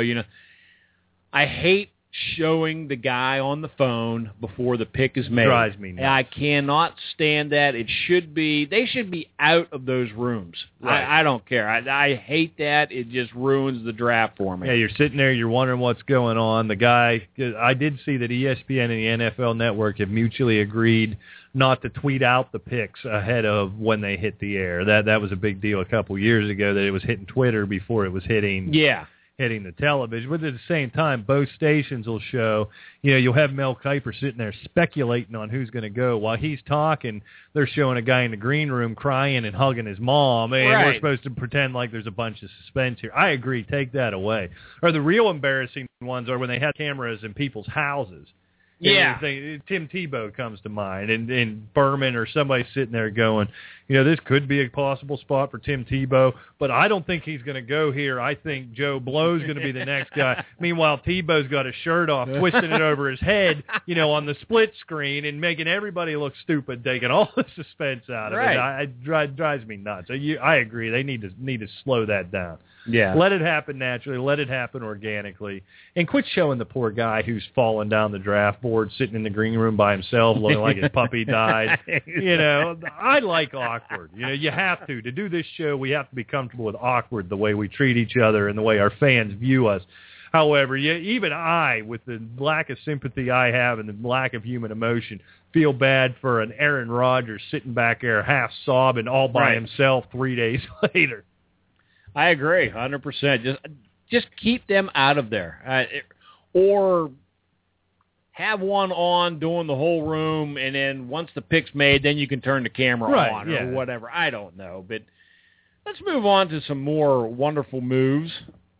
I hate showing the guy on the phone before the pick is made. Drives me nuts. I cannot stand that. They should be out of those rooms. Right. I don't care. I hate that. It just ruins the draft for me. Yeah, you're sitting there, you're wondering what's going on. The guy, I did see that ESPN and the NFL Network have mutually agreed not to tweet out the picks ahead of when they hit the air. That was a big deal a couple years ago that it was hitting Twitter before it was hitting the television. But at the same time, both stations will show, you'll have Mel Kiper sitting there speculating on who's going to go. While he's talking, they're showing a guy in the green room crying and hugging his mom, and we're supposed to pretend like there's a bunch of suspense here. I agree. Take that away. Or the real embarrassing ones are when they have cameras in people's houses. Yeah. Tim Tebow comes to mind, and Berman or somebody sitting there going, this could be a possible spot for Tim Tebow, but I don't think he's going to go here. I think Joe Blow's going to be the next guy. Meanwhile, Tebow's got his shirt off, twisting it over his head, on the split screen and making everybody look stupid, taking all the suspense out of it. It drives me nuts. I agree. They need to slow that down. Yeah. Let it happen naturally. Let it happen organically. And quit showing the poor guy who's fallen down the draft board, sitting in the green room by himself, looking like his puppy died. I like awkward. You have to. To do this show, we have to be comfortable with awkward, the way we treat each other and the way our fans view us. However, even I, with the lack of sympathy I have and the lack of human emotion, feel bad for an Aaron Rodgers sitting back there half sobbing all by himself 3 days later. I agree, 100%. Just keep them out of there, or have one on doing the whole room, and then once the pick's made, then you can turn the camera on or whatever. I don't know, but let's move on to some more wonderful moves.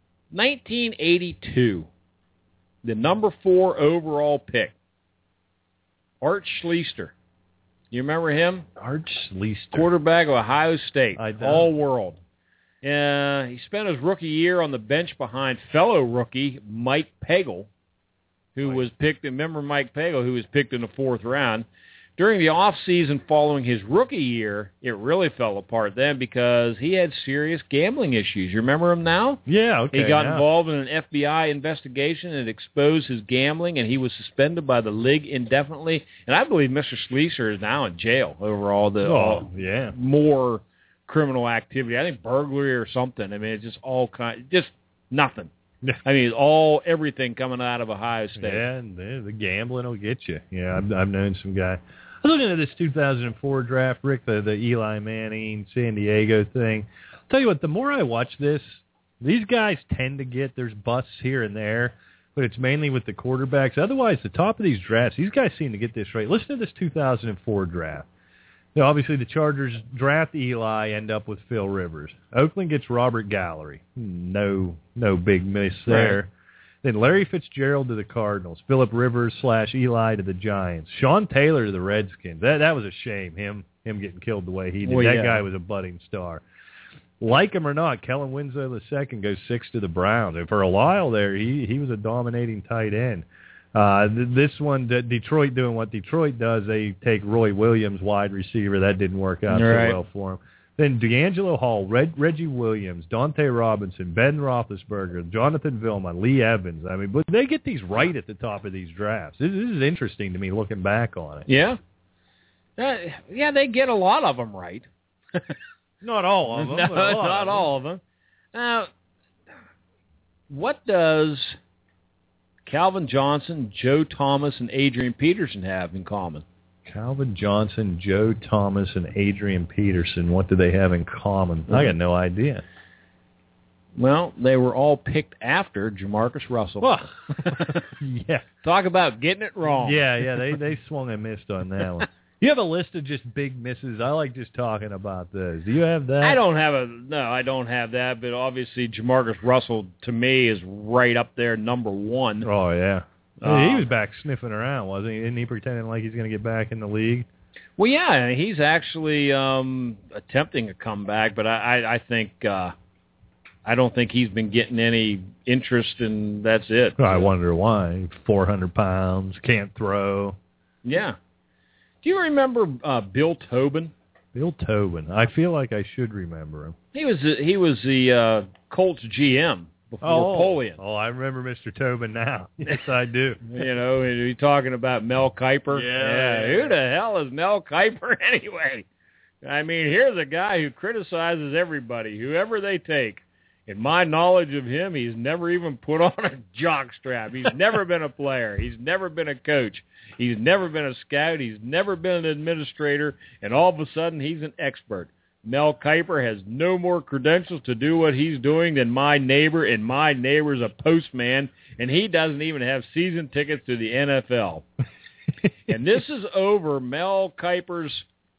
1982, the number 4 overall pick, Art Schlichter. You remember him? Art Schlichter, quarterback of Ohio State, I don't. All-World. He spent his rookie year on the bench behind fellow rookie Mike Pagel, who was picked. Remember Mike Pagel, who was picked in the 4th round. During the off-season following his rookie year, it really fell apart then because he had serious gambling issues. You remember him now? Yeah, okay. He got involved in an FBI investigation and exposed his gambling, and he was suspended by the league indefinitely. And I believe Mr. Schlichter is now in jail over all the more criminal activity. I think burglary or something. I mean, it's just all just nothing. I mean, everything coming out of Ohio State. Yeah, and the gambling will get you. Yeah, I've known some guy. I was looking at this 2004 draft, Rick, the Eli Manning, San Diego thing. I'll tell you what, the more I watch this, these guys tend to get, there's busts here and there, but it's mainly with the quarterbacks. Otherwise, the top of these drafts, these guys seem to get this right. Listen to this 2004 draft. Now, obviously, the Chargers draft Eli, end up with Phil Rivers. Oakland gets Robert Gallery. No big miss there. Right. Then Larry Fitzgerald to the Cardinals. Phillip Rivers / Eli to the Giants. Sean Taylor to the Redskins. That was a shame, him getting killed the way he did. That guy was a budding star. Like him or not, Kellen Winslow II goes 6 to the Browns. And for a while there, he was a dominating tight end. This one, Detroit doing what Detroit does, they take Roy Williams, wide receiver. That didn't work out so well for him. Then D'Angelo Hall, Reggie Williams, Dante Robinson, Ben Roethlisberger, Jonathan Vilma, Lee Evans. I mean, but they get these right at the top of these drafts. This is interesting to me looking back on it. Yeah. Yeah, they get a lot of them right. Not all of them. No, not all of them. Now, what does Calvin Johnson, Joe Thomas, and Adrian Peterson have in common? Calvin Johnson, Joe Thomas, and Adrian Peterson. What do they have in common? I got no idea. Well, they were all picked after Jamarcus Russell. Well, yeah. Talk about getting it wrong. Yeah, they swung and missed on that one. You have a list of just big misses. I like just talking about those. Do you have that? I don't have that, but obviously Jamarcus Russell, to me, is right up there, number one. Oh, yeah. He was back sniffing around, wasn't he? Isn't he pretending like he's going to get back in the league? Well, yeah, he's actually attempting a comeback, but I think I don't think he's been getting any interest, and that's it. I wonder why. 400 pounds, can't throw. Yeah. Do you remember Bill Tobin? Bill Tobin. I feel like I should remember him. He was the Colts GM before Polian. Oh, I remember Mr. Tobin now. Yes, I do. You're talking about Mel Kiper. Yeah. Who the hell is Mel Kiper anyway? I mean, here's a guy who criticizes everybody, whoever they take. In my knowledge of him, he's never even put on a jockstrap. He's never been a player. He's never been a coach. He's never been a scout. He's never been an administrator. And all of a sudden, he's an expert. Mel Kiper has no more credentials to do what he's doing than my neighbor, and my neighbor's a postman, and he doesn't even have season tickets to the NFL. And this is over Mel Kiper's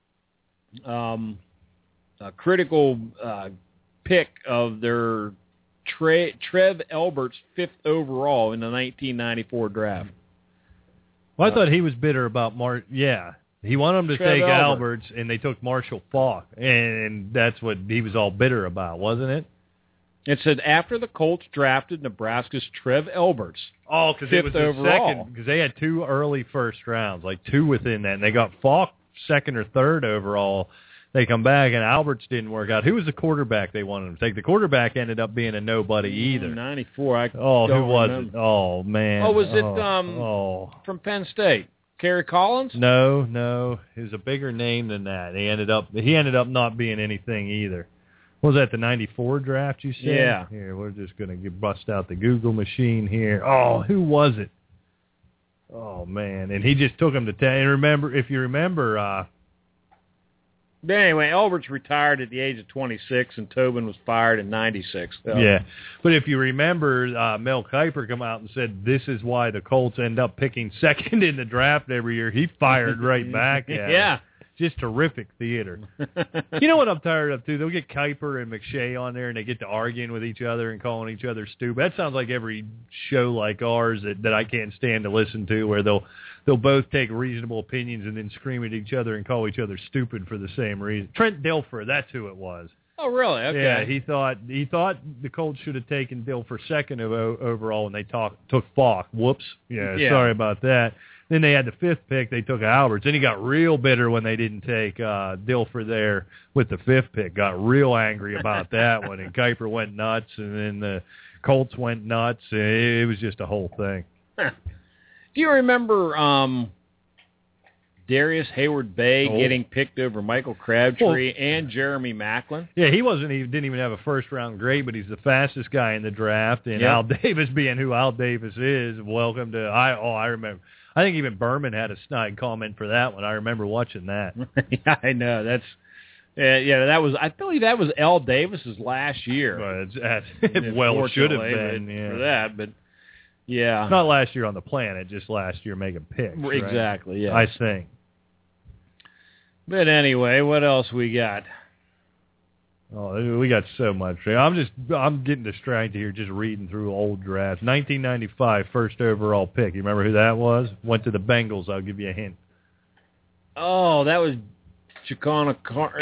critical pick of their Trev Alberts 5th overall in the 1994 draft. Well, I thought he was bitter about Yeah, he wanted them to take Alberts, and they took Marshall Faulk, and that's what he was all bitter about, wasn't it? It said after the Colts drafted Nebraska's Trev Alberts. Oh, because it was the second, because they had 2 early first rounds, like 2 within that, and they got Faulk 2nd or 3rd overall. They come back, and Alberts didn't work out. Who was the quarterback they wanted to take? The quarterback ended up being a nobody either. 94. Who was it? Oh, man. Oh, was it from Penn State? Kerry Collins? No. He was a bigger name than that. He ended up not being anything either. Was that the 94 draft you said? Yeah. Here, we're just going to bust out the Google machine here. Oh, who was it? Oh, man. And he just took him to 10. And if you remember... But anyway, Alberts retired at the age of 26, and Tobin was fired in 96. So. Yeah, but if you remember, Mel Kiper come out and said this is why the Colts end up picking second in the draft every year. He fired right back at him. Just terrific theater. You know what I'm tired of, too? They'll get Kiper and McShay on there, and they get to arguing with each other and calling each other stupid. That sounds like every show like ours that I can't stand to listen to, where they'll both take reasonable opinions and then scream at each other and call each other stupid for the same reason. Trent Dilfer, that's who it was. Oh, really? Okay. Yeah, he thought the Colts should have taken Dilfer 2nd overall when they took Faulk. Whoops. Yeah, sorry about that. Then they had the 5th pick. They took Alberts. Then he got real bitter when they didn't take Dilfer there with the 5th pick. Got real angry about that one. And Kiper went nuts, and then the Colts went nuts. It was just a whole thing. Do you remember Darius Hayward-Bay getting picked over Michael Crabtree and Jeremy Maclin. Yeah, didn't even have a first-round grade, but he's the fastest guy in the draft. And Al Davis, being who Al Davis is, welcome to I remember. I think even Berman had a snide comment for that one. I remember watching that. Yeah, I know. That was. I believe that was Al Davis's last year. Well, it should have been for that, but yeah, not last year on the planet, just last year making picks. Exactly. Right? Yeah, I think. But anyway, what else we got? Oh, we got so much. I'm getting distracted here just reading through old drafts. 1995 first overall pick. You remember who that was? Went to the Bengals. I'll give you a hint. Oh, that was Kajana Carter.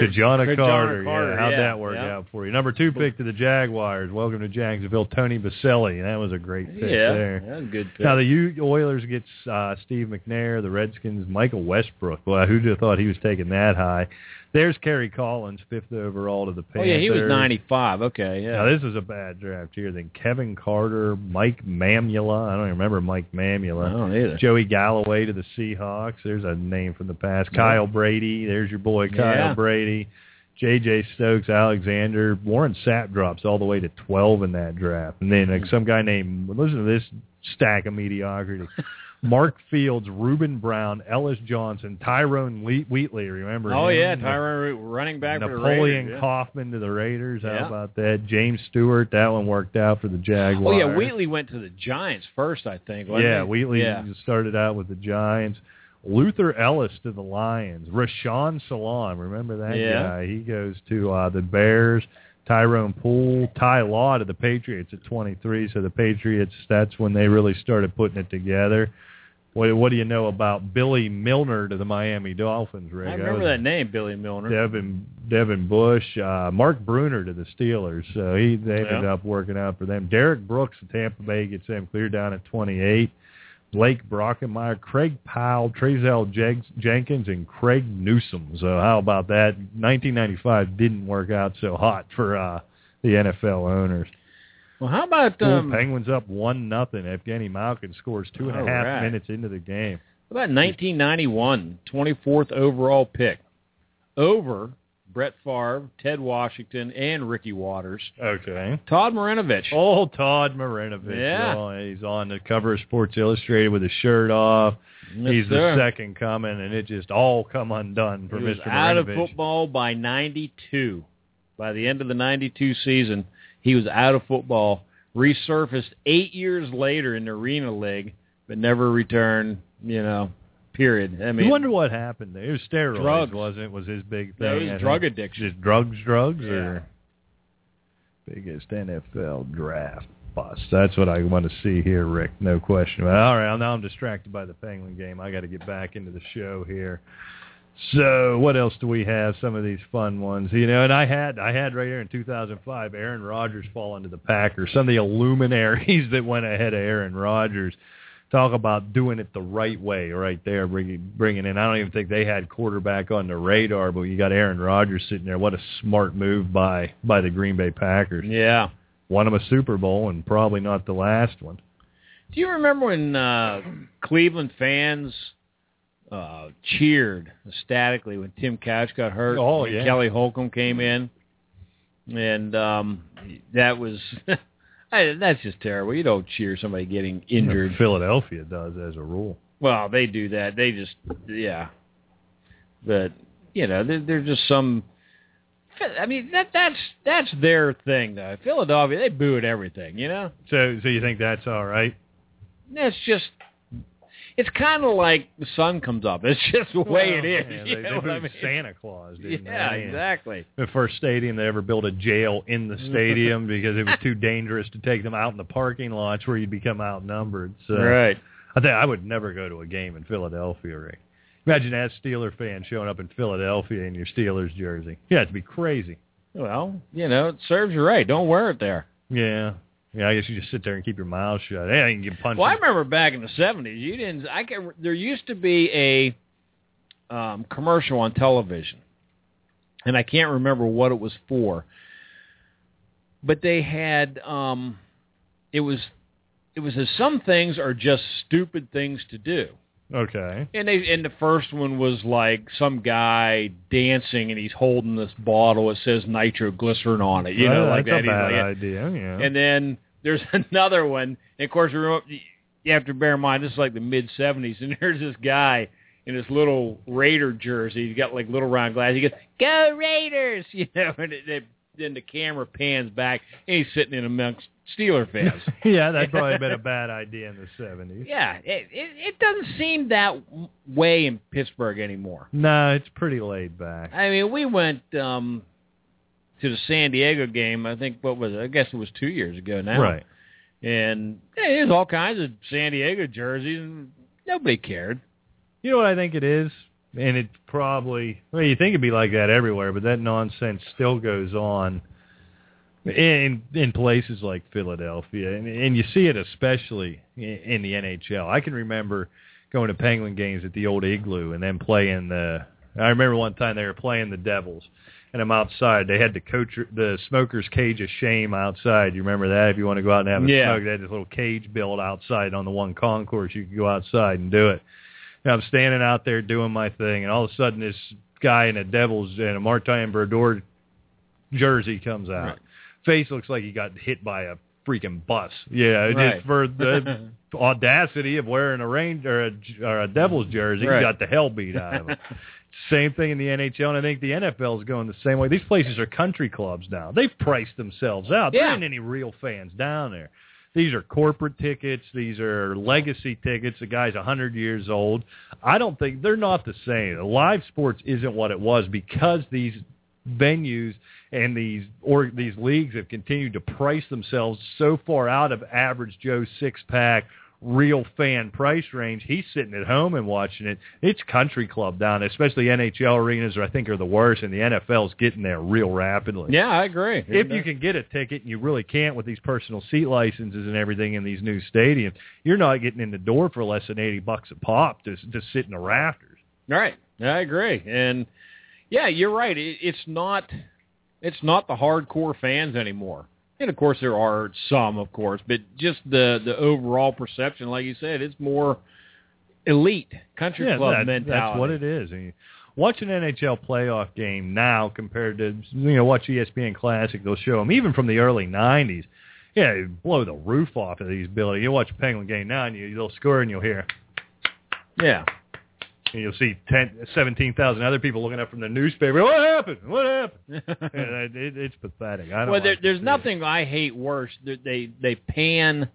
Yeah. How'd that work out for you? Number 2 pick to the Jaguars. Welcome to Jacksonville, Tony Baselli. That was a great pick there. Yeah, that was a good pick. Now, the Oilers get Steve McNair. The Redskins, Michael Westbrook. Well, who'd have thought he was taking that high? There's Kerry Collins, 5th overall to the Panthers. Oh, yeah, he was 95. Okay, yeah. Now, this is a bad draft here. Then Kevin Carter, Mike Mamula. I don't even remember Mike Mamula. I don't either. Joey Galloway to the Seahawks. There's a name from the past. Kyle Brady. There's your boy Kyle Brady. J.J. Stokes, Alexander. Warren Sapp drops all the way to 12 in that draft. And then some guy named, listen to this stack of mediocrity. Mark Fields, Reuben Brown, Ellis Johnson, Tyrone Wheatley, remember him? Oh, yeah, Tyrone running back for the Raiders. Napoleon Kaufman to the Raiders, how about that? James Stewart, that one worked out for the Jaguars. Oh, yeah, Wheatley went to the Giants first, I think, wasn't he? Wheatley started out with the Giants. Luther Ellis to the Lions. Rashawn Salaam, remember that guy? He goes to the Bears. Tyrone Poole, Ty Law to the Patriots at 23. So the Patriots, that's when they really started putting it together. What do you know about Billy Milner to the Miami Dolphins, Rick? I remember that name, Billy Milner. Devin Bush, Mark Bruner to the Steelers. So they ended up working out for them. Derek Brooks of Tampa Bay gets them clear down at 28. Blake Brockenmeyer, Craig Powell, Trezell Jenkins, and Craig Newsome. So how about that? 1995 didn't work out so hot for the NFL owners. Well, how about Penguins up 1-0. Evgeny Malkin scores 2.5 minutes into the game. How about 1991, 24th overall pick over Brett Favre, Ted Washington, and Ricky Waters. Okay. Todd Marinovich. Oh, Todd Marinovich. Yeah. Oh, he's on the cover of Sports Illustrated with his shirt off. Yes, he's the second coming, and it just all come undone for Mr. Marinovich. Out of football by 92. By the end of the 92 season, he was out of football, resurfaced 8 years later in the Arena League, but never returned, period. I mean, you wonder what happened there. It was steroids, drugs. Wasn't it? Was his big thing? No, it was drug addiction. Just drugs, or biggest NFL draft bust. That's what I want to see here, Rick. No question. But all right, now I'm distracted by the Penguin game. I got to get back into the show here. So what else do we have? Some of these fun ones, and I had right here in 2005, Aaron Rodgers fall into the Packers. Some of the luminaries that went ahead of Aaron Rodgers. Talk about doing it the right way right there, bringing in. I don't even think they had quarterback on the radar, but you got Aaron Rodgers sitting there. What a smart move by the Green Bay Packers. Yeah. Won them a Super Bowl, and probably not the last one. Do you remember when Cleveland fans cheered ecstatically when Tim Couch got hurt? Oh, yeah. Kelly Holcomb came in, and that was that's just terrible. You don't cheer somebody getting injured. Philadelphia does as a rule. Well, they do that. They just but there's just some. I mean that's their thing though. Philadelphia, they boo at everything. So you think that's all right? That's just. It's kind of like the sun comes up. It's just the way it is. Yeah, they booed Santa Claus, didn't they? Yeah, exactly. The first stadium they ever built a jail in the stadium because it was too dangerous to take them out in the parking lots where you'd become outnumbered. So right. I think I would never go to a game in Philadelphia, Rick. Imagine that Steeler fan showing up in Philadelphia in your Steelers jersey. Yeah, it'd be crazy. Well, it serves you right. Don't wear it there. Yeah. Yeah, I guess you just sit there and keep your mouth shut. Hey, you can get punched. Well, I remember back in the 70s, there used to be a commercial on television, and I can't remember what it was for, but they had it was some things are just stupid things to do. Okay. And the first one was like some guy dancing, and he's holding this bottle that says nitroglycerin on it. You know, like that's that. a bad idea. Yeah. And then there's another one. And of course, you have to bear in mind this is like the mid '70s, and there's this guy in his little Raider jersey. He's got like little round glasses. He goes, "Go Raiders!" You know, and then the camera pans back, and he's sitting in amongst Steeler fans. Yeah, that'd probably been a bad idea in the 70s. Yeah, it doesn't seem that way in Pittsburgh anymore. No, it's pretty laid back. I mean, we went to the San Diego game, I think, what was it? I guess it was 2 years ago now. Right. And there's all kinds of San Diego jerseys, and nobody cared. You know what I think it is? And it probably, well, you think it'd be like that everywhere, but that nonsense still goes on in places like Philadelphia. And you see it especially in the NHL. I can remember going to Penguin games at the old Igloo and then playing I remember one time they were playing the Devils, and I'm outside. They had the Smoker's Cage of Shame outside. You remember that? If you want to go out and have a smoke, they had this little cage built outside on the one concourse. You could go outside and do it. And I'm standing out there doing my thing, and all of a sudden this guy in a Devils and a Martin Brodeur jersey comes out. Right. Face looks like he got hit by a freaking bus. Yeah, just for the audacity of wearing a Devils jersey, he got the hell beat out of him. Same thing in the NHL, and I think the NFL is going the same way. These places are country clubs now. They've priced themselves out. There ain't any real fans down there. These are corporate tickets. These are legacy tickets. The guy's 100 years old. I don't think they're not the same. Live sports isn't what it was because these venues and these leagues have continued to price themselves so far out of average Joe six-pack real fan price range. He's sitting at home and watching it. It's country club down there, especially NHL arenas I think are the worst, and the NFL's getting there real rapidly. Yeah, I agree. If you can get a ticket, and you really can't with these personal seat licenses and everything in these new stadiums, you're not getting in the door for less than $80 a pop to sit in the rafters. Right. I agree. And yeah, you're right. It's not the hardcore fans anymore. And, of course, there are some, of course, but just the overall perception, like you said, it's more elite country club mentality. That's what it is. And watch an NHL playoff game now compared to, watch ESPN Classic. They'll show them, even from the early 90s. Yeah, you blow the roof off of these buildings. You watch a Penguin game now, and they'll score, and you'll hear. Yeah. And you'll see 17,000 other people looking up from the newspaper. What happened? What happened? It's pathetic. There's nothing I hate worse. They pan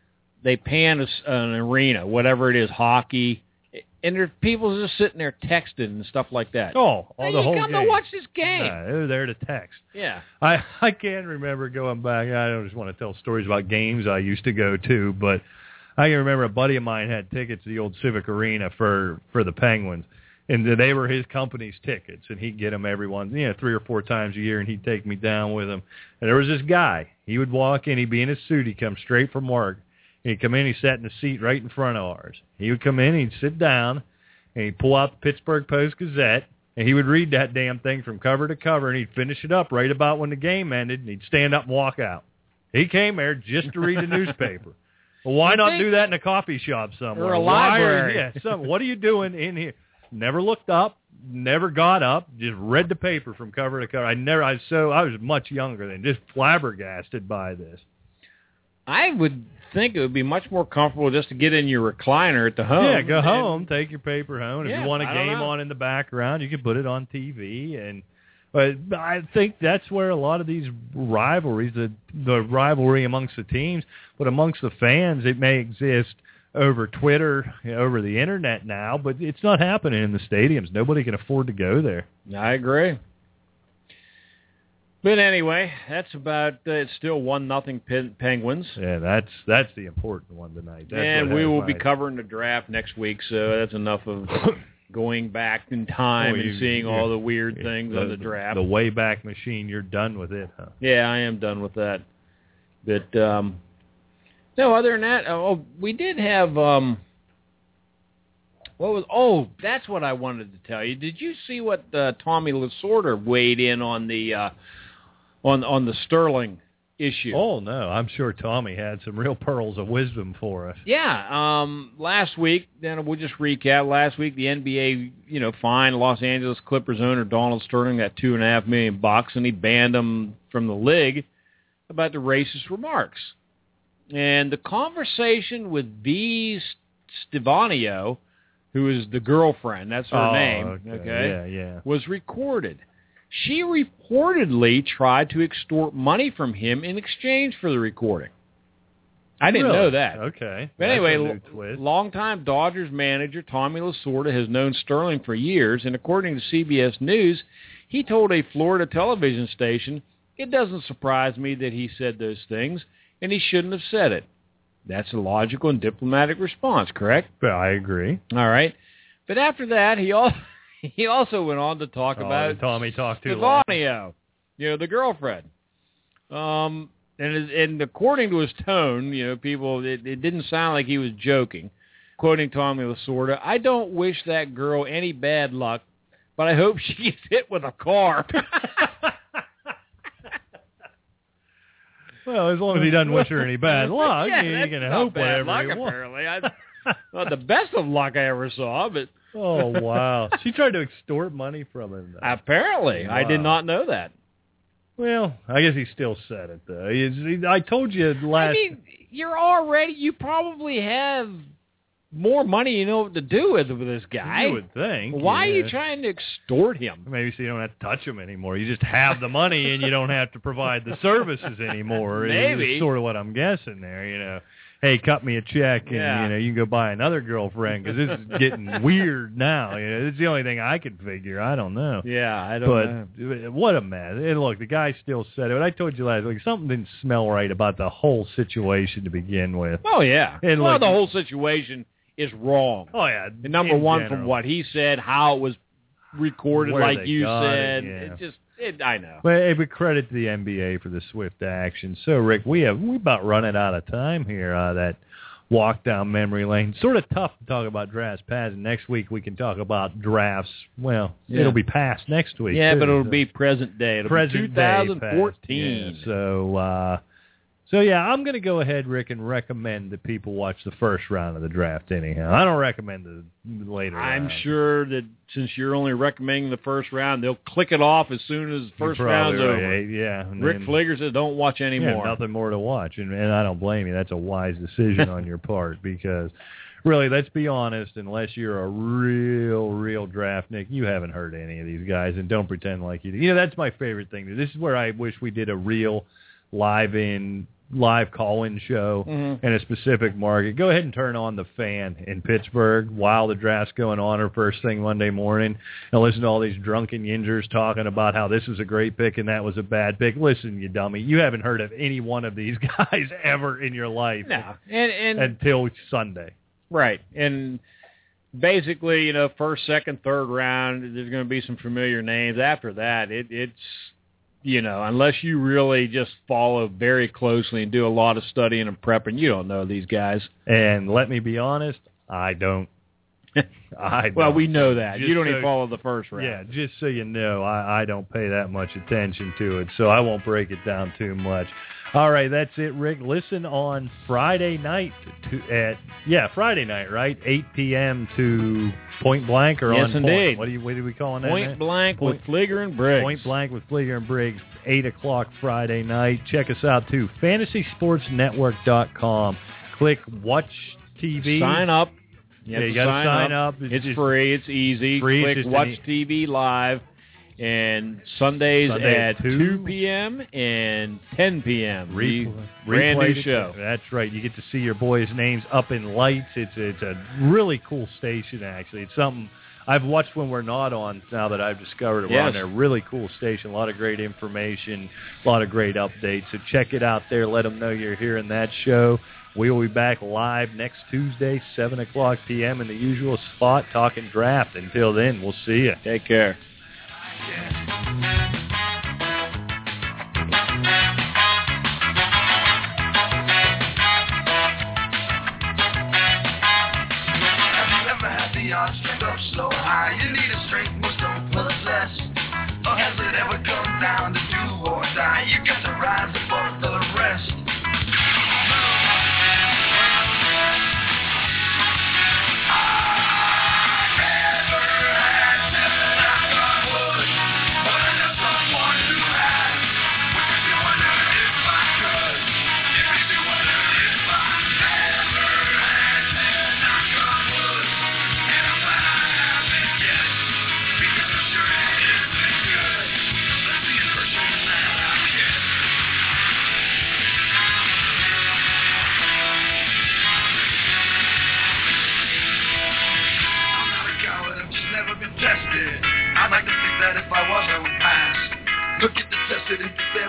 an arena, whatever it is, hockey, and there's people just sitting there texting and stuff like that. The whole game. Come to watch this game. They're there to text. Yeah. I can remember going back. I don't just want to tell stories about games I used to go to, but I can remember a buddy of mine had tickets to the old Civic Arena for the Penguins, and they were his company's tickets, and he'd get them every 3 or 4 times a year, and he'd take me down with him. And there was this guy. He would walk in. He'd be in his suit. He'd come straight from work. He'd come in. He sat in the seat right in front of ours. He would come in. He'd sit down, and he'd pull out the Pittsburgh Post-Gazette, and he would read that damn thing from cover to cover, and he'd finish it up right about when the game ended, and he'd stand up and walk out. He came there just to read the newspaper. Well, why not do that in a coffee shop somewhere? Or a library. What are you doing in here? Never looked up, never got up, just read the paper from cover to cover. I was much younger then, just flabbergasted by this. I would think it would be much more comfortable just to get in your recliner at the home. Yeah, go home, take your paper home. If you want a game on in the background, you can put it on TV. But I think that's where a lot of these rivalries, the rivalry amongst the teams, but amongst the fans, it may exist over Twitter, over the Internet now, but it's not happening in the stadiums. Nobody can afford to go there. I agree. But anyway, that's about it's still 1-0 Penguins. Yeah, that's the important one tonight. And we will be covering the draft next week, so that's enough of going back in time and seeing all the weird things on the draft. The Wayback Machine, you're done with it, huh? Yeah, I am done with that. But no, other than that, we did have that's what I wanted to tell you. Did you see what Tommy Lasorda weighed in on the Sterling issue. Oh, no. I'm sure Tommy had some real pearls of wisdom for us. Yeah. Last week, then we'll just recap. Last week, the NBA, fined Los Angeles Clippers owner Donald Sterling that $2.5 million, and he banned him from the league about the racist remarks. And the conversation with V. Stevanio, who is the girlfriend, that's her name, okay? Was recorded. She reportedly tried to extort money from him in exchange for the recording. I didn't know that. Okay. But anyway, longtime Dodgers manager Tommy Lasorda has known Sterling for years, and according to CBS News, he told a Florida television station, "It doesn't surprise me that he said those things, and he shouldn't have said it." That's a logical and diplomatic response, correct? I agree. All right. But after that, he also went on to talk about Tommy talked too Stevanio, the girlfriend. And according to his tone, people, it didn't sound like he was joking. Quoting Tommy Lasorda, "I don't wish that girl any bad luck, but I hope she gets hit with a car." Well, as long as he doesn't wish her any bad luck, you can hope whatever luck, he wants. Apparently. Not the best of luck I ever saw, but... Oh, wow. She tried to extort money from him, though. Apparently. Wow. I did not know that. Well, I guess he still said it, though. I told you last... I mean, you probably have more money you know what to do with this guy. You would think. Why are you trying to extort him? Maybe so you don't have to touch him anymore. You just have the money and you don't have to provide the services anymore. Maybe. It's sort of what I'm guessing there, Hey, cut me a check and, you can go buy another girlfriend because this is getting weird now. It's the only thing I can figure. I don't know. Yeah, I don't know. But what a mess. And look, the guy still said it. But I told you last week, something didn't smell right about the whole situation to begin with. Oh, yeah. And the whole situation is wrong. Oh, yeah. And number one, from what he said, how it was recorded, like you said. I know. But credit to the NBA for the swift action. So, Rick, we about running out of time here. That walk down memory lane. Sort of tough to talk about drafts past. And next week we can talk about drafts. Well, it'll be past next week. Yeah, too, but it'll be present day. It'll be 2014. So, I'm going to go ahead, Rick, and recommend that people watch the first round of the draft anyhow. I don't recommend the later round. I'm sure that since you're only recommending the first round, they'll click it off as soon as the first round's over. Yeah. Rick Fligger says don't watch anymore. Yeah, nothing more to watch. And I don't blame you. That's a wise decision on your part because, really, let's be honest, unless you're a real draftnik, you haven't heard any of these guys, and don't pretend like you do. That's my favorite thing. This is where I wish we did a real live call-in show in a specific market. Go ahead and turn on the Fan in Pittsburgh while the draft's going on or first thing Monday morning and listen to all these drunken yingers talking about how this is a great pick and that was a bad pick. Listen, you dummy. You haven't heard of any one of these guys ever in your life until Sunday. Right. And basically, first, second, third round, there's going to be some familiar names. After that, it's... unless you really just follow very closely and do a lot of studying and prepping, you don't know these guys. And let me be honest, I don't. Well, we know that. You don't even follow the first round. Yeah, just so you know, I don't pay that much attention to it, so I won't break it down too much. All right, that's it, Rick. Listen on Friday night Friday night, right? 8 p.m. to Point Blank or yes, on indeed. Point? What are we calling that? Point Blank with Fligger and Briggs. Point Blank with Fligger and Briggs, 8 o'clock Friday night. Check us out, too. FantasySportsNetwork.com. Click Watch TV. Sign up. You got to sign up. It's free. It's easy. Click Watch TV Live. And Sundays at 2 p.m. and 10 p.m. Brand new show. That's right. You get to see your boys' names up in lights. It's a really cool station, actually. It's something I've watched when we're not on now that I've discovered it. We're on there. Really cool station. A lot of great information, a lot of great updates. So check it out there. Let them know you're hearing that show. We will be back live next Tuesday, 7 o'clock p.m. in the usual spot, talking draft. Until then, we'll see you. Take care. Strength up slow high, you need a strength most don't possess. Or has it ever come down to do or die? You got to rise above the to the best.